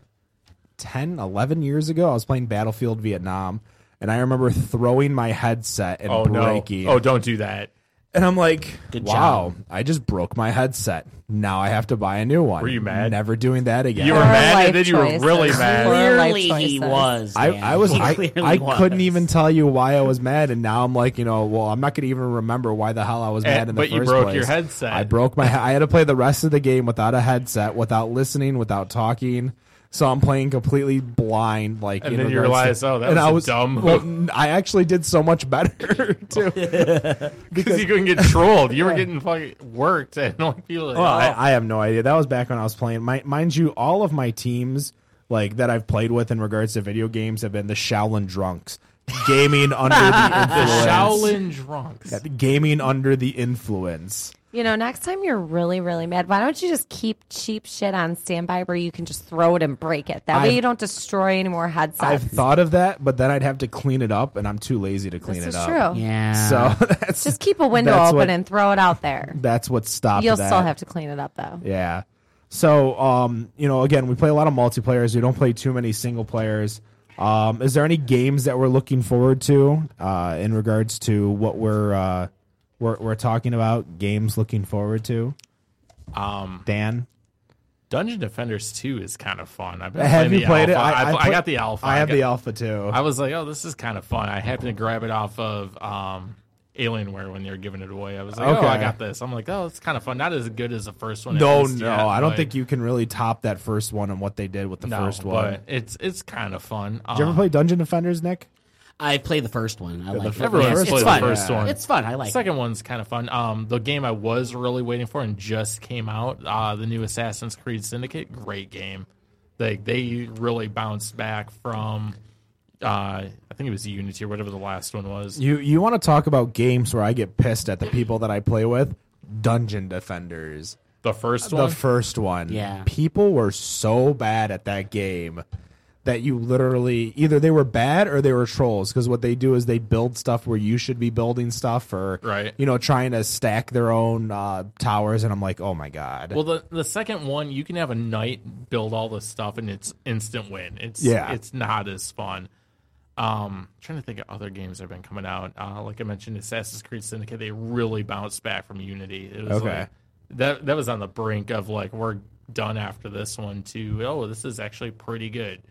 ten, eleven years ago. I was playing Battlefield Vietnam, and I remember throwing my headset and Oh no! breaking. Oh, don't do that. And I'm like, Good wow, job. I just broke my headset. Now I have to buy a new one. Were you mad? Never doing that again. You were Poor mad, life and then you were choices. really mad. Poor life Clearly he choices. was. I, Dan. I was He I, clearly I couldn't was. even tell you why I was mad, and now I'm like, you know, well, I'm not going to even remember why the hell I was Eh, mad in the but you first broke place. your headset. I broke my. I had to play the rest of the game without a headset, without listening, without talking. So I'm playing completely blind, like. And in then you regards realize, oh, that and was I a was dumb Well, move. I actually did so much better too. Because you couldn't get trolled. You were getting fucking worked, and like people. Like, Well, oh. I, I have no idea. That was back when I was playing. My, mind you, all of my teams like that I've played with in regards to video games have been the Shaolin Drunks, gaming under the the influence. Shaolin drunks. Gaming under the influence. You know, next time you're really, really mad, why don't you just keep cheap shit on standby where you can just throw it and break it? That way I've- you don't destroy any more headsets. I've thought of that, but then I'd have to clean it up, and I'm too lazy to clean this it is up. true. Yeah. So that's Just keep a window that's open what- and throw it out there. that's what stopped You'll that. still have to clean it up, though. Yeah. So, um, you know, again, we play a lot of multiplayers. We don't play too many single players. Um, is there any games that we're looking forward to uh, in regards to what we're, uh, we're we're talking about? Games looking forward to? Um, Dan, Dungeon Defenders two is kind of fun. I've been have playing you the played alpha. it? I, I, play- got the alpha. I have got- the alpha too. I was like, oh, this is kind of fun. I happened to grab it off of um, Alienware when they were giving it away. I was like, oh, Okay. I got this. I'm like, oh, it's kind of fun. Not as good as the first one. at no, least no, yet, I don't but- think you can really top that first one and what they did with the no, first one. but it's it's kind of fun. Did you ever Um, play Dungeon Defenders, Nick? I played the first one. I like it. Everyone It's, played it's the fun. first one. It's fun. I like The it. second one's kind of fun. Um, the game I was really waiting for and just came out, uh, the new Assassin's Creed Syndicate. Great game. Like they really bounced back from, uh, I think it was Unity or whatever the last one was. You you want to talk about games where I get pissed at the people that I play with? Dungeon Defenders. The first The one. first one. Yeah. People were so bad at that game that you literally either they were bad or they were trolls, because what they do is they build stuff where you should be building stuff, or Right. you know, trying to stack their own uh, towers, and I'm like, oh my god. Well, the the second one, you can have a knight build all this stuff, and it's instant win. It's Yeah. it's not as fun. Um, trying to think of other games that have been coming out. Uh, like I mentioned, Assassin's Creed Syndicate, they really bounced back from Unity. It was Okay. like, that that was on the brink of like we're done after this one to oh this is actually pretty good.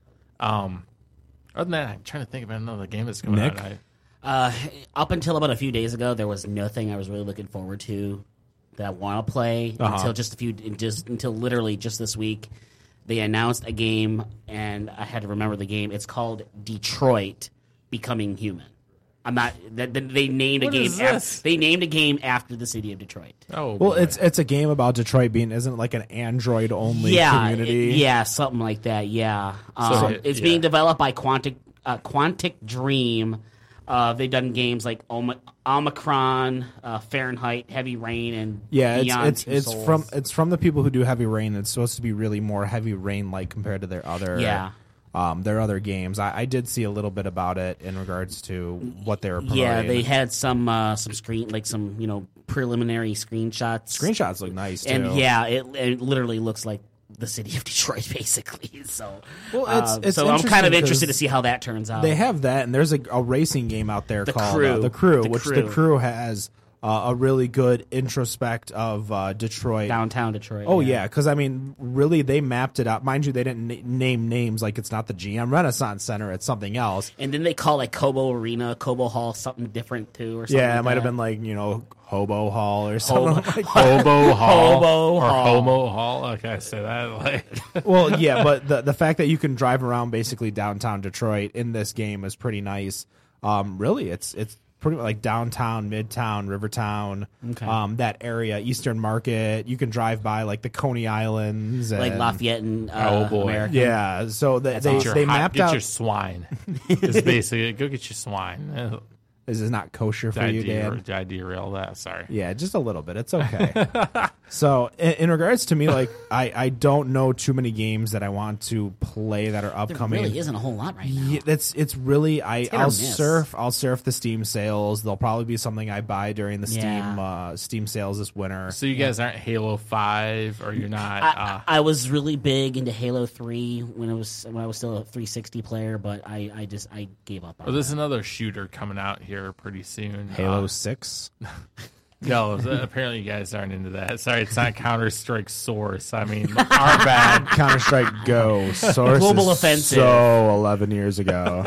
Um, other than that, I'm trying to think about another game that's coming Nick? out. I, Uh, up until about a few days ago, there was nothing I was really looking forward to that I want to play Uh-huh. until just a few, just until literally just this week. They announced a game, and I had to remember the game. It's called Detroit Becoming Human. I'm not. That they named What a game. is Af- this? they named a game after the city of Detroit. Oh, Well, boy. it's it's a game about Detroit being isn't it like an Android only yeah, community. it- yeah, something like that. Yeah, um, So, it's yeah. being developed by Quantic uh, Quantic Dream. Uh, they've done games like Om- Omicron, uh, Fahrenheit, Heavy Rain, and Yeah, Beyond it's Two it's it's Souls. from it's from the people who do Heavy Rain. It's supposed to be really more Heavy Rain like compared to their other Yeah. um their other games. I, I did see a little bit about it in regards to what they were promoting. Yeah, they had some uh, some screen like some you know preliminary screenshots. screenshots look nice too. and yeah, it, it literally looks like the city of Detroit, basically. So, Well, it's- uh, it's so I'm kind of interesting interested 'cause to see how that turns out. They have that, and there's a, a racing game out there The called Crew. Uh, the Crew, The which Crew. the Crew has uh, a really good introspect of uh, Detroit. downtown Detroit. Oh yeah, because I mean, really, they mapped it out. Mind you, they didn't n- name names like it's not the G M Renaissance Center; it's something else. And then they call like Cobo Arena, Cobo Hall something different too, or something. Yeah, like it might have that. been like you know Hobo Hall or something like that. Hobo Hall Hobo or Hall. Homo Hall. Okay, I say that like Well, yeah, but the the fact that you can drive around basically downtown Detroit in this game is pretty nice. Um, really, it's it's pretty much like downtown, midtown, Rivertown, Okay. um, that area, Eastern Market. You can drive by like the Coney Islands, and, like Lafayette and uh, Oh, boy. American. Yeah, so the, they get your they hot- mapped get out. your swine. It's basically go get your swine. Uh, This is not kosher for Did I, you, derail, Dan. did I derail that? Sorry. Yeah, just a little bit. It's okay. So, in, in regards to me, like I, I don't know too many games that I want to play that are There upcoming. really isn't a whole lot right now. Yeah, that's it's really I hit or I'll miss. surf I'll surf the Steam sales. They'll probably be something I buy during the Steam Yeah. uh, Steam sales this winter. So you guys aren't Halo Five, or you're not. I, uh, I was really big into Halo three when it was when I was still a three sixty player, but I, I just I gave up on well, it. there's another shooter coming out here pretty soon. Halo Uh, six. no, apparently you guys aren't into that. Sorry, it's not Counter Strike Source. I mean, our bad. Counter Strike Go. Source Global is Offensive. So eleven years ago.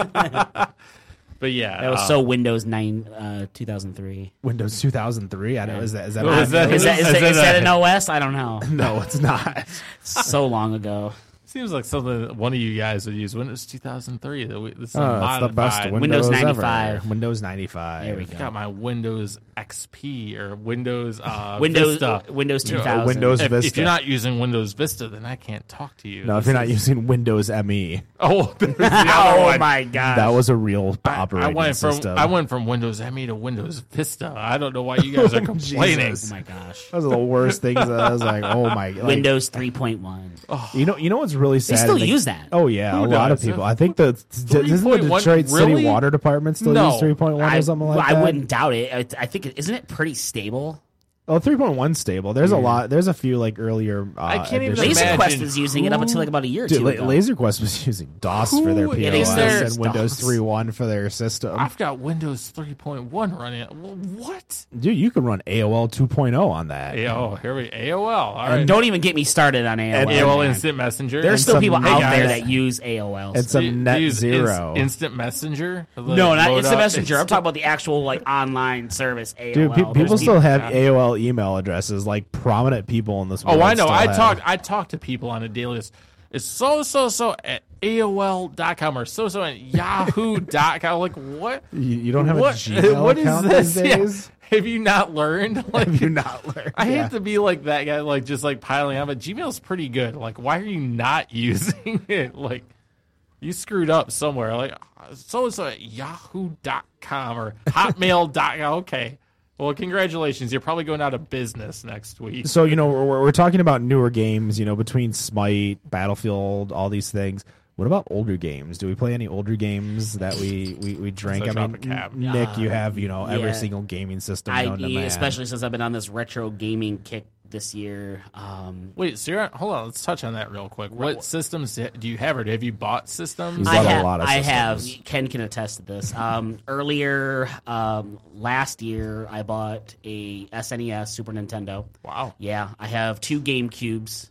But yeah, That was uh, so Windows nine, uh, two thousand three. Windows two thousand three. I don't. Is that is that? What was that? Is that, is, Is that, that is that a- an O S? I don't know. No, it's not. So long ago. seems like something that one of you guys would use. Windows two thousand three. That we, this is Oh, it's the best modified. Windows, Windows ever. ninety-five. Windows ninety-five. There we I go. got my Windows X P or Windows uh, Windows Vista. Windows You know, two thousand. Windows- If, Vista. if you're not using Windows Vista, then I can't talk to you. No, if This you're not is- using Windows M E, oh, there's the other Oh one. my god. that was a real I, I operating went from system. I went from Windows M E to Windows Vista. I don't know why you guys are complaining. Jesus. Oh my gosh. That was the worst things. I was like, oh my. Like, Windows three point one. You know, you know what's really sad. still They- use that. Oh yeah, Who a lot of does? people. I think the isn't the three point one Detroit City really? Water Department still No. use three point one I, or something like I that. wouldn't doubt it. I, I think it, isn't it pretty stable? Oh, three point one stable. There's a lot. There's a few like earlier. Uh, I can't even editions. Laser imagine Quest was using it up who- until like about a year or Dude, two La- ago. Laser Quest was using DOS for their Who P O is S there- and Windows DOS? three point one for their system. I've got Windows three point one running. Well, what? Dude, you can run A O L two point oh on that. Yeah, oh, here we A O L. All right. And don't even get me started on A O L. And A O L man. Instant Messenger. There's And still some people Hey, out guys. there that use A O L. And some Do- Net do you use Zero. Inst- Instant Messenger. no, Like, not load Instant up- Messenger. I'm talking about the actual like online service A O L. Dude, pe- There's people still have yeah. A O L email addresses. Like prominent people in this world. Oh, I know. still I have. talk. I talk to people on a daily basis. It's so so so at A O L dot com or so so at Yahoo dot com. Like what? You, you don't have what? a Gmail what is account this? these Yeah. days? Have you not learned? Like, Have you not learned? I Yeah. hate to be like that guy, like just like piling on, but Gmail's pretty good. Like, why are you not using it? Like, you screwed up somewhere. Like, so so at Yahoo dot com or Hotmail dot com. Okay. Well, congratulations. You're probably going out of business next week. So you know we're, we're talking about newer games. You know, between Smite, Battlefield, all these things. What about older games? Do we play any older games that we we, we drink? So I drop mean, a cap. Nick, you have you know every yeah. single gaming system I, known to man. especially since I've been on this retro gaming kick this year. Um, Wait, so you're, hold on. Let's touch on that real quick. What systems do you have, or have you bought systems? He's I bought a have, lot of I have. systems. Ken can attest to this. Um, earlier, um, last year, I bought a S N E S Super Nintendo. Wow. Yeah, I have two GameCubes.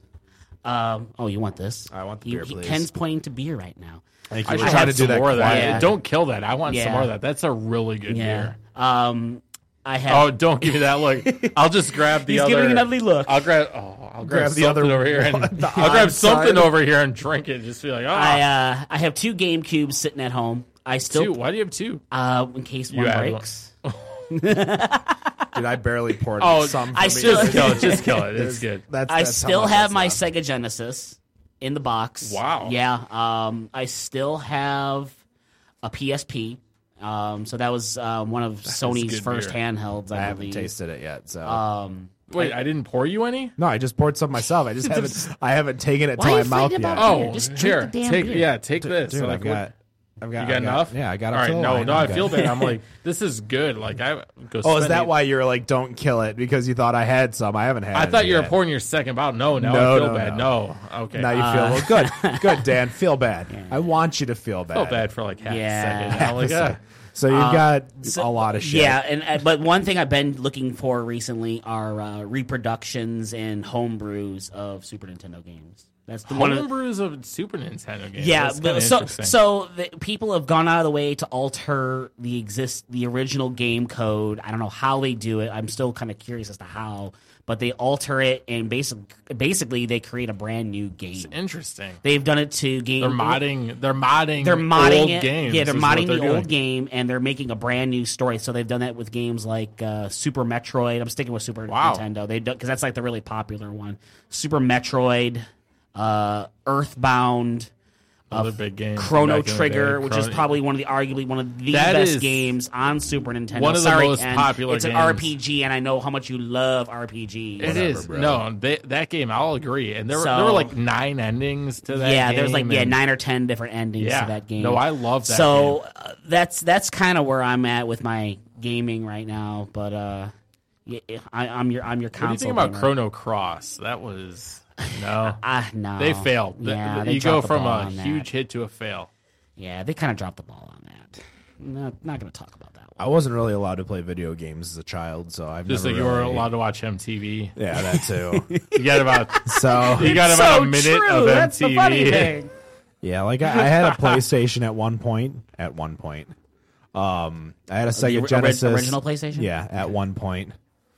Um, oh, you want this? I want the He- beer, he- please. Ken's pointing to beer right now. Thank I you. should We're trying have to do some that more of that. quiet. Don't kill that. I want some Yeah. more of that. That's a really good Yeah. beer. Um, I have. Oh, don't give me that look. I'll just grab the He's other. giving an ugly look. I'll grab. Oh, I'll grab, Grab the something other over here, and one, the I'll grab odd something side. over here and drink it. Just be like, oh, I uh, I have two GameCubes sitting at home. I still two. Why do you have two? uh, in case one have breaks. Dude, I barely poured Oh, some. I for me. still- Just kill it. Just kill it. It's good. That's, I that's how still much have that's my left. Sega Genesis in the box. Wow. Yeah. Um, I still have a P S P. Um, so that was uh, one of Sony's good first beer. handhelds. I, I haven't believe. tasted it yet. So Um, Wait, I didn't pour you any. no, I just poured some myself. I just haven't. I haven't taken it Why to are my you mouth fighting yet. about Oh, beer? Just drink here, the damn take beer. yeah, take this. Dude, So, I've like, got. what- I've got. you got I got- enough? Yeah, I got All up right, to the no, line. no, I'm I good. feel bad. I'm like, this is good. Like I go. Oh, is spend that it. why you're like, don't kill it because you thought I had some? I haven't had. I it thought you were yet. pouring your second bottle. No, now No, I feel no, bad. No, okay. Now you Uh, feel well. Good, good, Dan. Feel bad. I want you to feel bad. I felt bad for like half Yeah. a second. I'm like, ah. So you've got So- a lot of shit. Yeah, and uh, but one thing I've been looking for recently are uh, reproductions and homebrews of Super Nintendo games. That's the one. Of, homebrews of Super Nintendo games. yeah, That's kinda but so interesting. so the, people have gone out of the way to alter the exist the original game code. I don't know how they do it. I'm still kind of curious as to how, but they alter it and basically basically they create a brand new game. interesting. They've done it to game. They're modding. They're modding. They're modding old it. games. Yeah, they're is what modding the doing. old game, and they're making a brand new story. So they've done that with games like uh, Super Metroid. I'm sticking with Super Wow. Nintendo. They because that's like the really popular one. Super Metroid, uh, Earthbound, Other big games. Chrono back in the Trigger, day. which is Chrono- probably one of the arguably one of the That best is games on Super Nintendo. one of the Sorry, most Ken. popular It's an games. R P G, and I know how much you love R P Gs. It is no they, that game. I'll agree. And there were, there So- were like nine endings to that. yeah, game. there's like yeah and- nine or ten different endings Yeah. to that game. No, I love that So game. uh, that's that's kind of where I'm at with my gaming right now. But uh, yeah, I, I'm your I'm your What do you console. think about gamer. Chrono Cross? That was no. Ah, no, They failed. Yeah, The- they you go dropped the from ball a on that. huge hit to a fail. Yeah, they kind of dropped the ball on that. Not, not going to talk about that I one. wasn't really allowed to play video games as a child, so I've Just never like you were really- allowed to watch M T V. Yeah, that too. You got about so you got about so a minute true. of That's the M T V. funny thing. yeah, like I, I had a PlayStation at one point. At one point, um, I had a Sega ori- Genesis. original PlayStation? Yeah, at one point.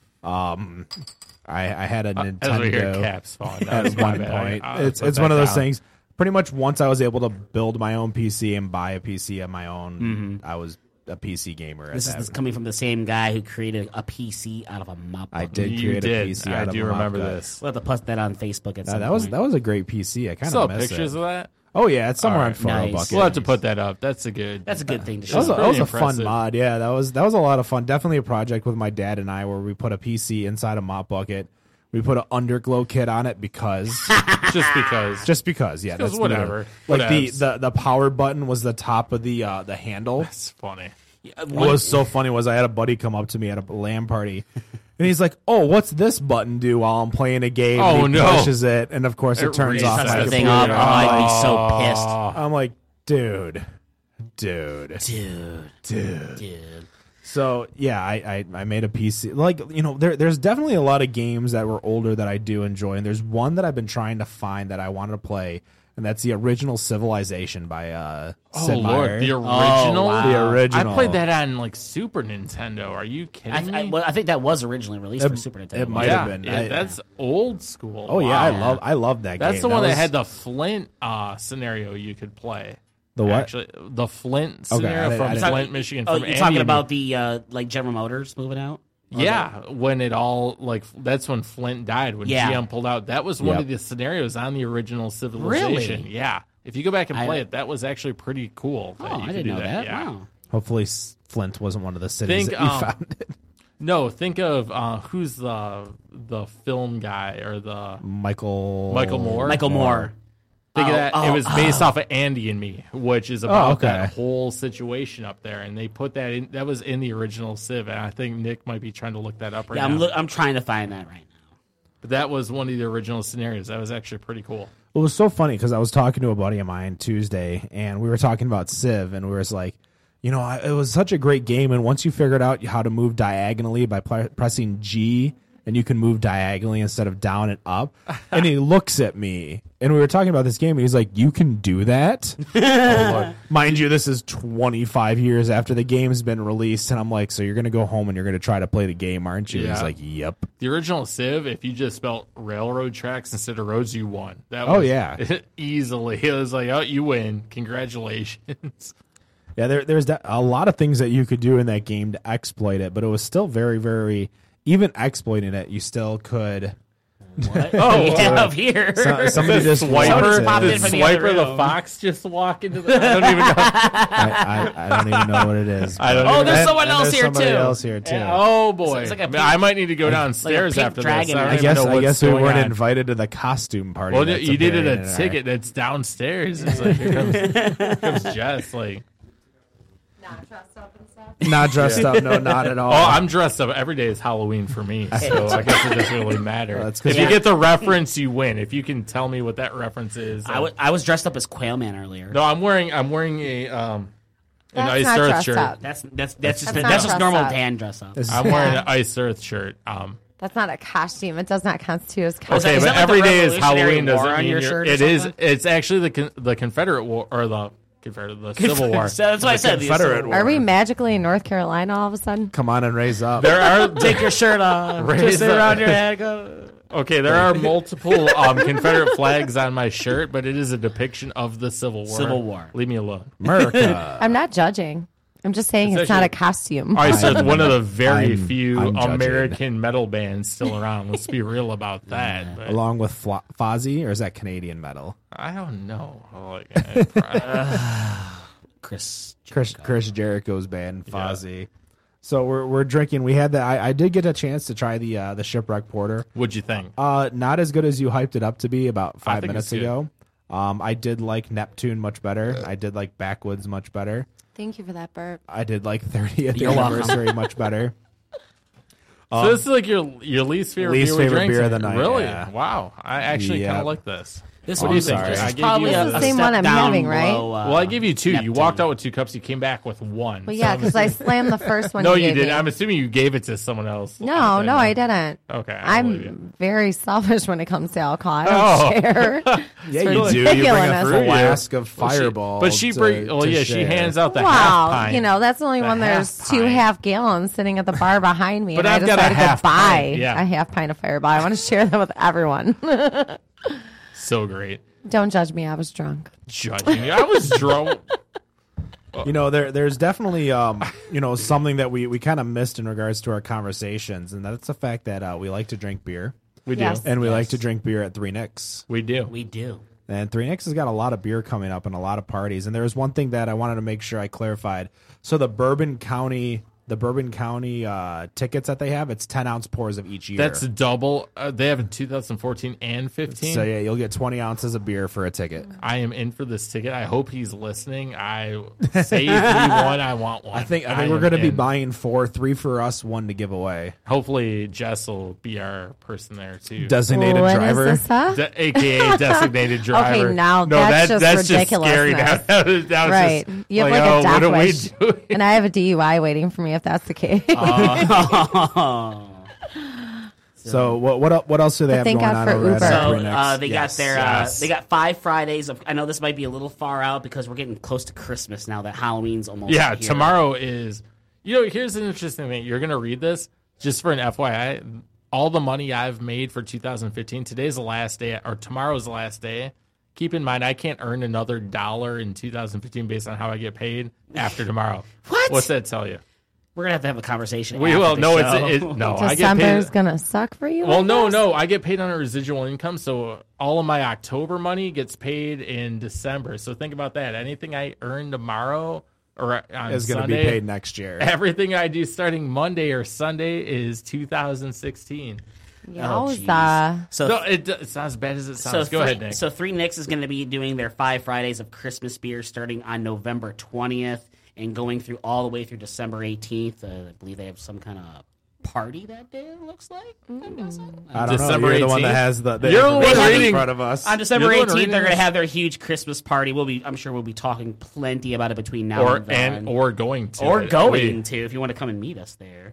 Um, I, I had a Nintendo. As we hear caps falling. That At was my one bad. point, I- I'll it's put it's that one of those down. things. Pretty much once I was able to build my own P C and buy a P C of my own, I was a P C gamer. At This is that. this coming from the same guy who created a P C out of a mop. I bucket. did You create a did. P C. I out of do a mop remember gut. this. We'll have to post that on Facebook at That, some that was point. that was a great P C. I kind Still of have miss pictures it. of that. Oh yeah, it's somewhere All on right. Photo Nice. Bucket. We'll have to put that up. That's a good. That's a good thing to That was show. a, that was Pretty a fun impressive. mod. Yeah, that was that was a lot of fun. Definitely a project with my dad and I where we put a P C inside a mop bucket. We put an underglow kit on it because just because. just because. Yeah, that's whatever. Like the, Whatevs. the the power button was the top of the uh, the handle. It's funny. What was so funny was I had a buddy come up to me at a LAN party, and he's like, "Oh, what's this button do while I'm playing a game?" Oh, and he no. pushes it, and of course it, It turns off resets my the the thing computer. off. Oh, I'd be so Oh. pissed. I'm like, dude, dude, Dude, dude. dude. So yeah, I, I I made a P C. Like, you know, there there's definitely a lot of games that were older that I do enjoy, and there's one that I've been trying to find that I wanted to play, and that's the original Civilization by uh, Oh Sid Lord, Meier. the original. wow. The original. I played that on like Super Nintendo. Are you kidding I, me? I, well, I think that was originally released It- for Super Nintendo. it might yeah, have been. yeah, I- that's old school. Oh yeah, I Wow. love I love that That's game. the one that, was- had the Flint uh, scenario you could play. The what? Actually, the Flint Okay, scenario I didn't- from I didn't- Flint, Michigan. Oh, from you're Andy talking and about the uh, like General Motors moving out? me. Yeah, when it all like that's when Flint died. When Yeah. G M pulled out, that was one Yep. of the scenarios on the original Civilization. Really? Yeah, if you go back and I- play it, that was actually pretty cool. that Oh, you I could didn't do know that. Yeah. Wow. Hopefully S- Flint wasn't one of the cities Think, that you um, founded. No, think of uh, who's the the film guy or the Michael Michael Moore. Michael Moore. Think of Oh, that. oh, it was based off of Andy and Me, which is about okay. that whole situation up there, and they put that in. That was in the original Civ, and I think Nick might be trying to look that up right Yeah, now. I'm, look, I'm trying to find that right now. but that was one of the original scenarios. That was actually pretty cool. It was so funny because I was talking to a buddy of mine Tuesday, and we were talking about Civ, and we were just like, you know, I, it was such a great game, and once you figured out how to move diagonally by pl- pressing G and you can move diagonally instead of down and up. And he looks at me, and we were talking about this game, and he's like, "You can do that?" Oh, mind you, this is twenty-five years after the game's been released, and I'm like, "So you're gonna go home and you're gonna try to play the game, aren't you?" Yeah. He's like, "Yep." The original Civ, if you just spelled railroad tracks instead of roads, you won. That Oh, was yeah. easily. It was like, oh, you win. Congratulations. Yeah, there, there's that, a lot of things that you could do in that game to exploit it, but it was still very, very. Even exploiting it, you still could. What? Oh, we have here. So, somebody Did just Swiper, walked popped in. in did from the other Swiper the room. fox just walk into the. I don't even know. I, I, I don't even know what it is. I don't but- Oh, even there's And- someone and else there's here, somebody too. else here too. Oh boy, it's like a I mean, pink- I might need to go downstairs pink after dragon. this. I, don't I even guess know I what's guess we going weren't on. invited to the costume party. Well, that's you needed appearing a in our- ticket that's downstairs. It's like here comes, here comes Jess. Like, Not dressed up and stuff. Not dressed up, no, not at all. oh, I'm dressed up. Every day is Halloween for me, so I guess it doesn't really matter. Well, that's 'cause if you yeah. get the reference, you win. If you can tell me what that reference is, I, w- I was dressed up as Quail Man earlier. no, I'm wearing I'm wearing a um an That's Ice not Earth dressed shirt. up. That's that's that's just That's that's, not just dressed normal up. Dan dress up. This is- I'm wearing Yeah. an Ice Earth shirt. Um, That's not a costume. It does not constitute as costume. okay, is but that like every the day is Revolutionary Halloween. War Doesn't on mean your you're- shirt or it is. something? It's actually the con- the Confederate War or the Confederate the Civil War. So that's what I said. the Confederate Civil War. Are we magically in North Carolina all of a sudden? Come on and raise up. There are Take your shirt off. Raise Twist it up. around your head. Go. okay. There are multiple um, Confederate flags on my shirt, but it is a depiction of the Civil War. Civil War. Leave me alone. America. I'm not judging. I'm just saying It's it's, not a actually- costume. All right, so it's one of the very I'm- few I'm judging. American metal bands still around. Let's be real about that. But Along with Fla- Fozzy, or is that Canadian metal? I don't know. Like, I, I- Chris. Chris Chris Jericho's band, Fozzy. So we're we're drinking. We had the. I, I did get a chance to try the uh, the Shipwreck Porter. what'd you think? Uh, not as good as you hyped it up to be about five think minutes it's good. ago. Um, I did like Neptune much better. I did like Backwoods much better. Thank you for that, Bert. I did like thirtieth You're welcome. anniversary much better. so this is like your your least favorite least beer we favorite drank beer of the tonight. night, Really? yeah. Wow. I actually kind Yep. of like this. This Oh, one I'm is sorry. I gave probably you a, the a same step one I'm down having, right? below, uh, Well, I gave you two. You Neptune. walked out with two cups. You came back with one. But So yeah, I'm because I slammed the first one. no, you you gave didn't. me. I'm assuming you gave it to someone else. No, no, I didn't. Okay, I believe you. I'm very selfish when it comes to alcohol. I Oh. don't share. Yeah, It's you do. You bring a ridiculous. flask of Well, she- Fireball. but she to- bring. Well, to yeah, she share. hands out the half Wow, pint. you know that's only The when there's half two pint. half gallons sitting at the bar behind me, But and I've I got a decided to half buy pint, yeah. a half pint of Fireball. I want to share that with everyone. So great. Don't judge me. I was drunk. Judging me. I was drunk. You know, there there's definitely um, you know, something that we, we kind of missed in regards to our conversations, and that's the fact that uh, we like to drink beer, We do. Yes. and we like to drink beer at Three Nicks. We do. We do. And Three Nicks has got a lot of beer coming up and a lot of parties. And there was one thing that I wanted to make sure I clarified. So the Bourbon County, the Bourbon County uh, tickets that they have, it's ten ounce pours of each year. That's double. Uh, they have in two thousand fourteen and fifteen. So yeah, you'll get twenty ounces of beer for a ticket. I am in for this ticket. I hope he's listening. I say if we won, I want one. I think I think am we're going to be in. buying four, three for us, one to give away. Hopefully, Jess will be our person there too. Designated What is driver. this, huh? De- A K A designated driver. Okay, now no, that's that, just that's just scary. Now, ridiculousness. that was, that was Right. just You have like, like, oh, a death what are wish. we doing? And I have a D U I waiting for me if that's the case. Oh. So what what el- what else do they have thank going God on for over at Uber. So Three Nicks? uh, they Yes. got their yes. uh, they got five Fridays of. I know this might be a little far out because we're getting close to Christmas now that Halloween's almost Yeah, here. tomorrow is. You know, here's an interesting thing. You're gonna read this just for an F Y I. All the money I've made for two thousand fifteen. Today's the last day, or tomorrow's the last day. Keep in mind, I can't earn another dollar in two thousand fifteen based on how I get paid after tomorrow. What? What's that tell you? We're gonna have to have a conversation. We after will. the No, show. it's it, no. I get December's paid. gonna suck for you. Well, I no, guess? no. I get paid on a residual income, so all of my October money gets paid in December. So think about that. Anything I earn tomorrow or on is going to Sunday, be paid next year. everything I do starting Monday or Sunday is two thousand sixteen. Oh, Yowza. So No, it, it's not as bad as it So sounds. Go three, ahead, Nick. So Three Nicks is going to be doing their five Fridays of Christmas beer starting on November twentieth and going through all the way through December eighteenth. Uh, I believe they have some kind of party that day. It looks like. I'm guessing. I don't December know. You're the one that eighteenth? has the, the You're the one information in reading- front of us. On December You're the one eighteenth, reading they're going to this? have their huge Christmas party. We'll be, I'm sure, we'll be talking plenty about it between now or and then, and or going to or it. going We- to if you want to come and meet us there.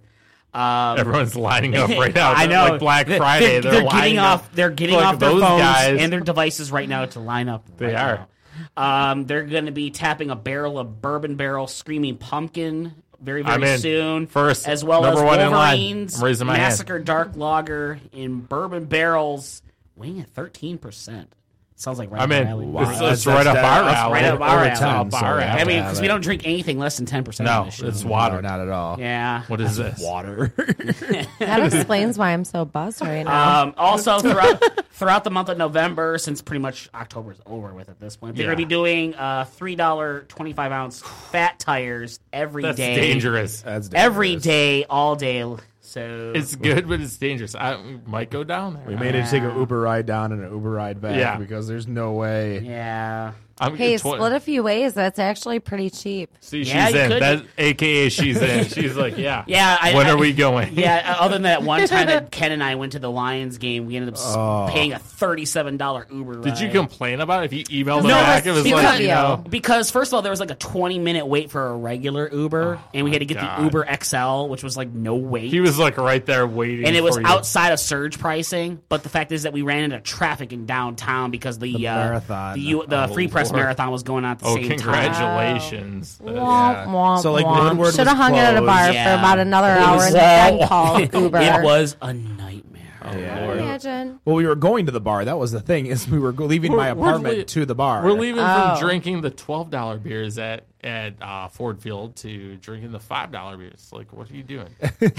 Um, Everyone's lining up right now. I know. Like Black They're- Friday. They're, They're, they're lining getting up. off. They're getting Look, off their those phones guys. and their devices right now to line up. They right are. Now. Um, they're going to be tapping a barrel of Bourbon Barrel Screaming Pumpkin very, I'm very in. soon. First, as well number as one in line. Wolverines I'm raising my hand. Massacre Dark Lager in Bourbon Barrels, weighing at thirteen percent. Sounds like right I'm up our in. alley. Wow. It's, That's- it's right up that's- our that's alley. right up our Over alley. ten, Up so our we have I alley. mean, to because have we it. don't drink anything less than ten percent. No, on this show. it's water. No, not at all. Yeah. What is this? Water. That explains why I'm so buzzed right now. Um, also, throughout throughout the month of November, since pretty much October's over with at this point, they're Yeah. going to be doing uh, three dollar twenty-five ounce fat tires every That's day. dangerous. That's Every dangerous. day, all day. So It's good, but it's dangerous. I might go down there. We made it take an Uber ride down and an Uber ride back Yeah. because there's no way. yeah. I'm Hey, tw- split a few ways. That's actually pretty cheap. See, she's Yeah, you in. could. That, A K A she's in. She's like, yeah. Yeah, I- when I- are we going? Yeah, uh, other than that one time that Ken and I went to the Lions game, we ended up s Oh. paying a thirty-seven dollar Uber ride. Did you complain about it? If you emailed them No, back, but it was because- like, you know. Because first of all, there was like a twenty minute wait for a regular Uber, and we had to get God. the Uber X L, which was like no wait. He was like right there waiting. and it was for you. outside of surge pricing. But the fact is that we ran into traffic in downtown because the, The uh, marathon. the, U, the Oh, Free Press Lord. Marathon was going on at the Oh, same time. congratulations. Uh, Womp, womp, So, like, womp. Woodward was Should have hung it at a bar closed. Yeah. for about another It hour was, and uh, then called Uber. It was a nightmare. Yeah. Lord. Imagine. Well, we were going to the bar. That was the thing is we were go- leaving my We're- we're apartment li- to the bar. We're leaving Oh. from drinking the twelve dollar beers at at uh, Ford Field to drinking the five dollar beers. Like, what are you doing?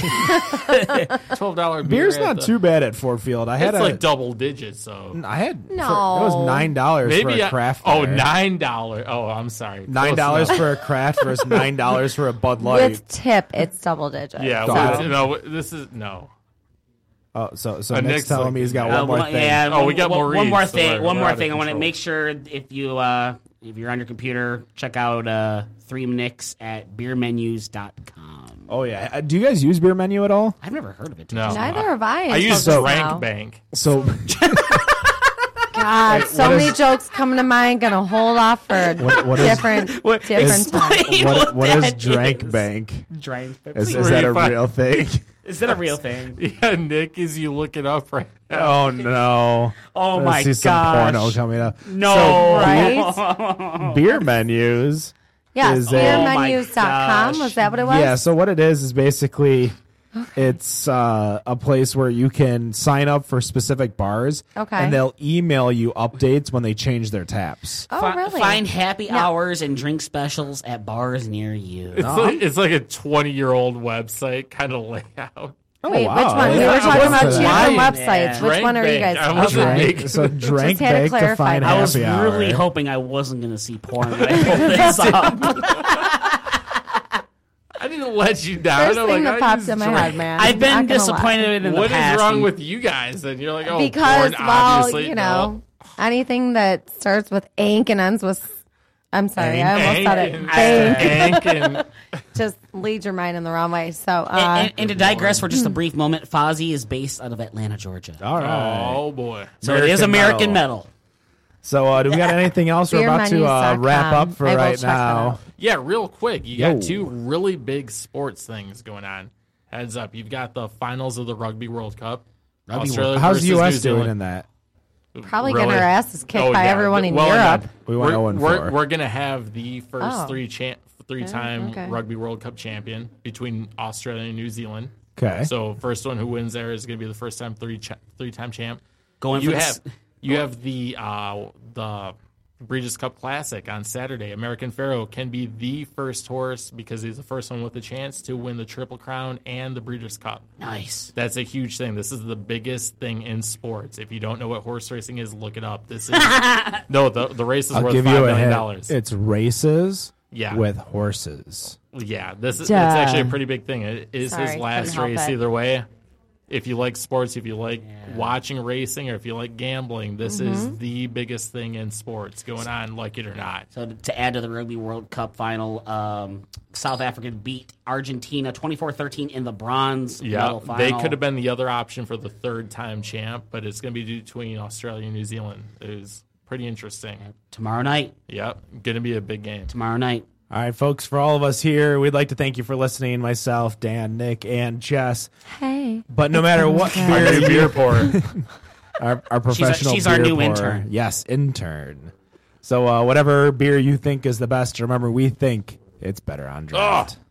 twelve dollar beer Beer's at not the- too bad at Ford Field. I had It's a, like double digits. So I had for- No. it was nine dollars for maybe a I- craft. oh beer. nine dollar. Oh, I'm sorry. Nine Close dollars enough. for a craft versus nine dollars for a Bud Light. With tip, it's double digits. Yeah, So- well, no, this is no. Oh, so so Uh, Nick's Nick's telling like- me he's got Uh, one more one- thing. Yeah, Oh, one- we got one, Maurice, one more so thing. we're- One we're more out of thing. I want to control. make sure if you uh, if you're on your computer, check out uh, Three Nicks at beer menus dot com. Oh yeah. Uh, Do you guys use Beer Menu at all? I've never heard of it. No, Neither have I. I until use just Rank now. Bank. So God, so what many is- jokes coming to mind. Gonna hold off for a What- what is- different, different is- time. what what is that Drank is. Bank? Drank. Is, Is, is that a Where you real thing? is that a real thing? Yeah, Nick, is you look it up right now. Oh no! Oh I my see some gosh. porno coming up. No. Right? Beer menus. Yes, Is a- beer Oh my menus dot com. gosh. Was that what it was? Yeah, so what it is is basically it's uh, a place where you can sign up for specific bars. Okay. And they'll email you updates when they change their taps. Oh, Fi- really? Find happy No. hours and drink specials at bars near you. It's, like, it's like a twenty year old website kind of layout. Oh, Wait, wow. which one? We Yeah, were I talking wasn't about for two that. different Yeah. websites. Which Drank one are you Bank. guys I wasn't talking big- Drank, so Drank had to Bank to clarify find that. happy I was really hour. hoping I wasn't going to see porn when I pulled this up. I didn't let you down. First I'm thing like, that I pops use in my Drank. head, man. I've been Not gonna lie. disappointed in the What is past. wrong and- with you guys? And you're like, oh, Because, porn, well, obviously. you know, anything that starts with ink and ends with, I'm sorry, I almost Ank said it. and- Bank. Ank and Just leads your mind in the wrong way. So, uh, And, and, and to digress for just a brief moment, Fozzy is based out of Atlanta, Georgia. All right. oh boy. So it is American metal. So uh, do we got anything else? We're about to uh, beer menus dot com. wrap up for I will right check that now. out. Yeah, real quick. You Yo. got two really big sports things going on. Heads up. You've got the finals of the Rugby World Cup. Rugby Australia How's versus the U New S doing Zealand. in that? Probably Really? getting our asses kicked Oh, by yeah. everyone in Well Europe. done. We went we're, oh and we're, four. we're going to have the first Oh. three cha- three-time okay. Rugby World Cup champion between Australia and New Zealand. Okay. So first one who wins there is going to be the first time three cha- three-time champ. Going You for have this. you have the uh, the Breeders' Cup Classic on Saturday. American Pharoah can be the first horse because he's the first one with a chance to win the Triple Crown and the Breeders' Cup. Nice. That's a huge thing. This is the biggest thing in sports. If you don't know what horse racing is, look it up. This is no the the race is I'll worth give five you a million hint. dollars. It's races Yeah. with horses. Yeah, this is Duh. it's actually a pretty big thing. It is Sorry, his last couldn't help race it. either way. If you like sports, if you like watching racing, or if you like gambling, this Mm-hmm. is the biggest thing in sports going on, like it or not. So to, to add to the Rugby World Cup final, um, South Africa beat Argentina twenty-four thirteen in the bronze Yeah, medal final. they could have been the other option for the third time champ, but it's going to be between Australia and New Zealand. It was pretty interesting. Tomorrow night. Yep, going to be a big game. Tomorrow night. All right, folks, for all of us here, we'd like to thank you for listening, myself, Dan, Nick, and Jess. Hey. But no matter what Our beer, new beer pourer. our, our professional she's our beer new pourer. intern. Yes, intern. So uh, whatever beer you think is the best, remember, we think it's better on draft.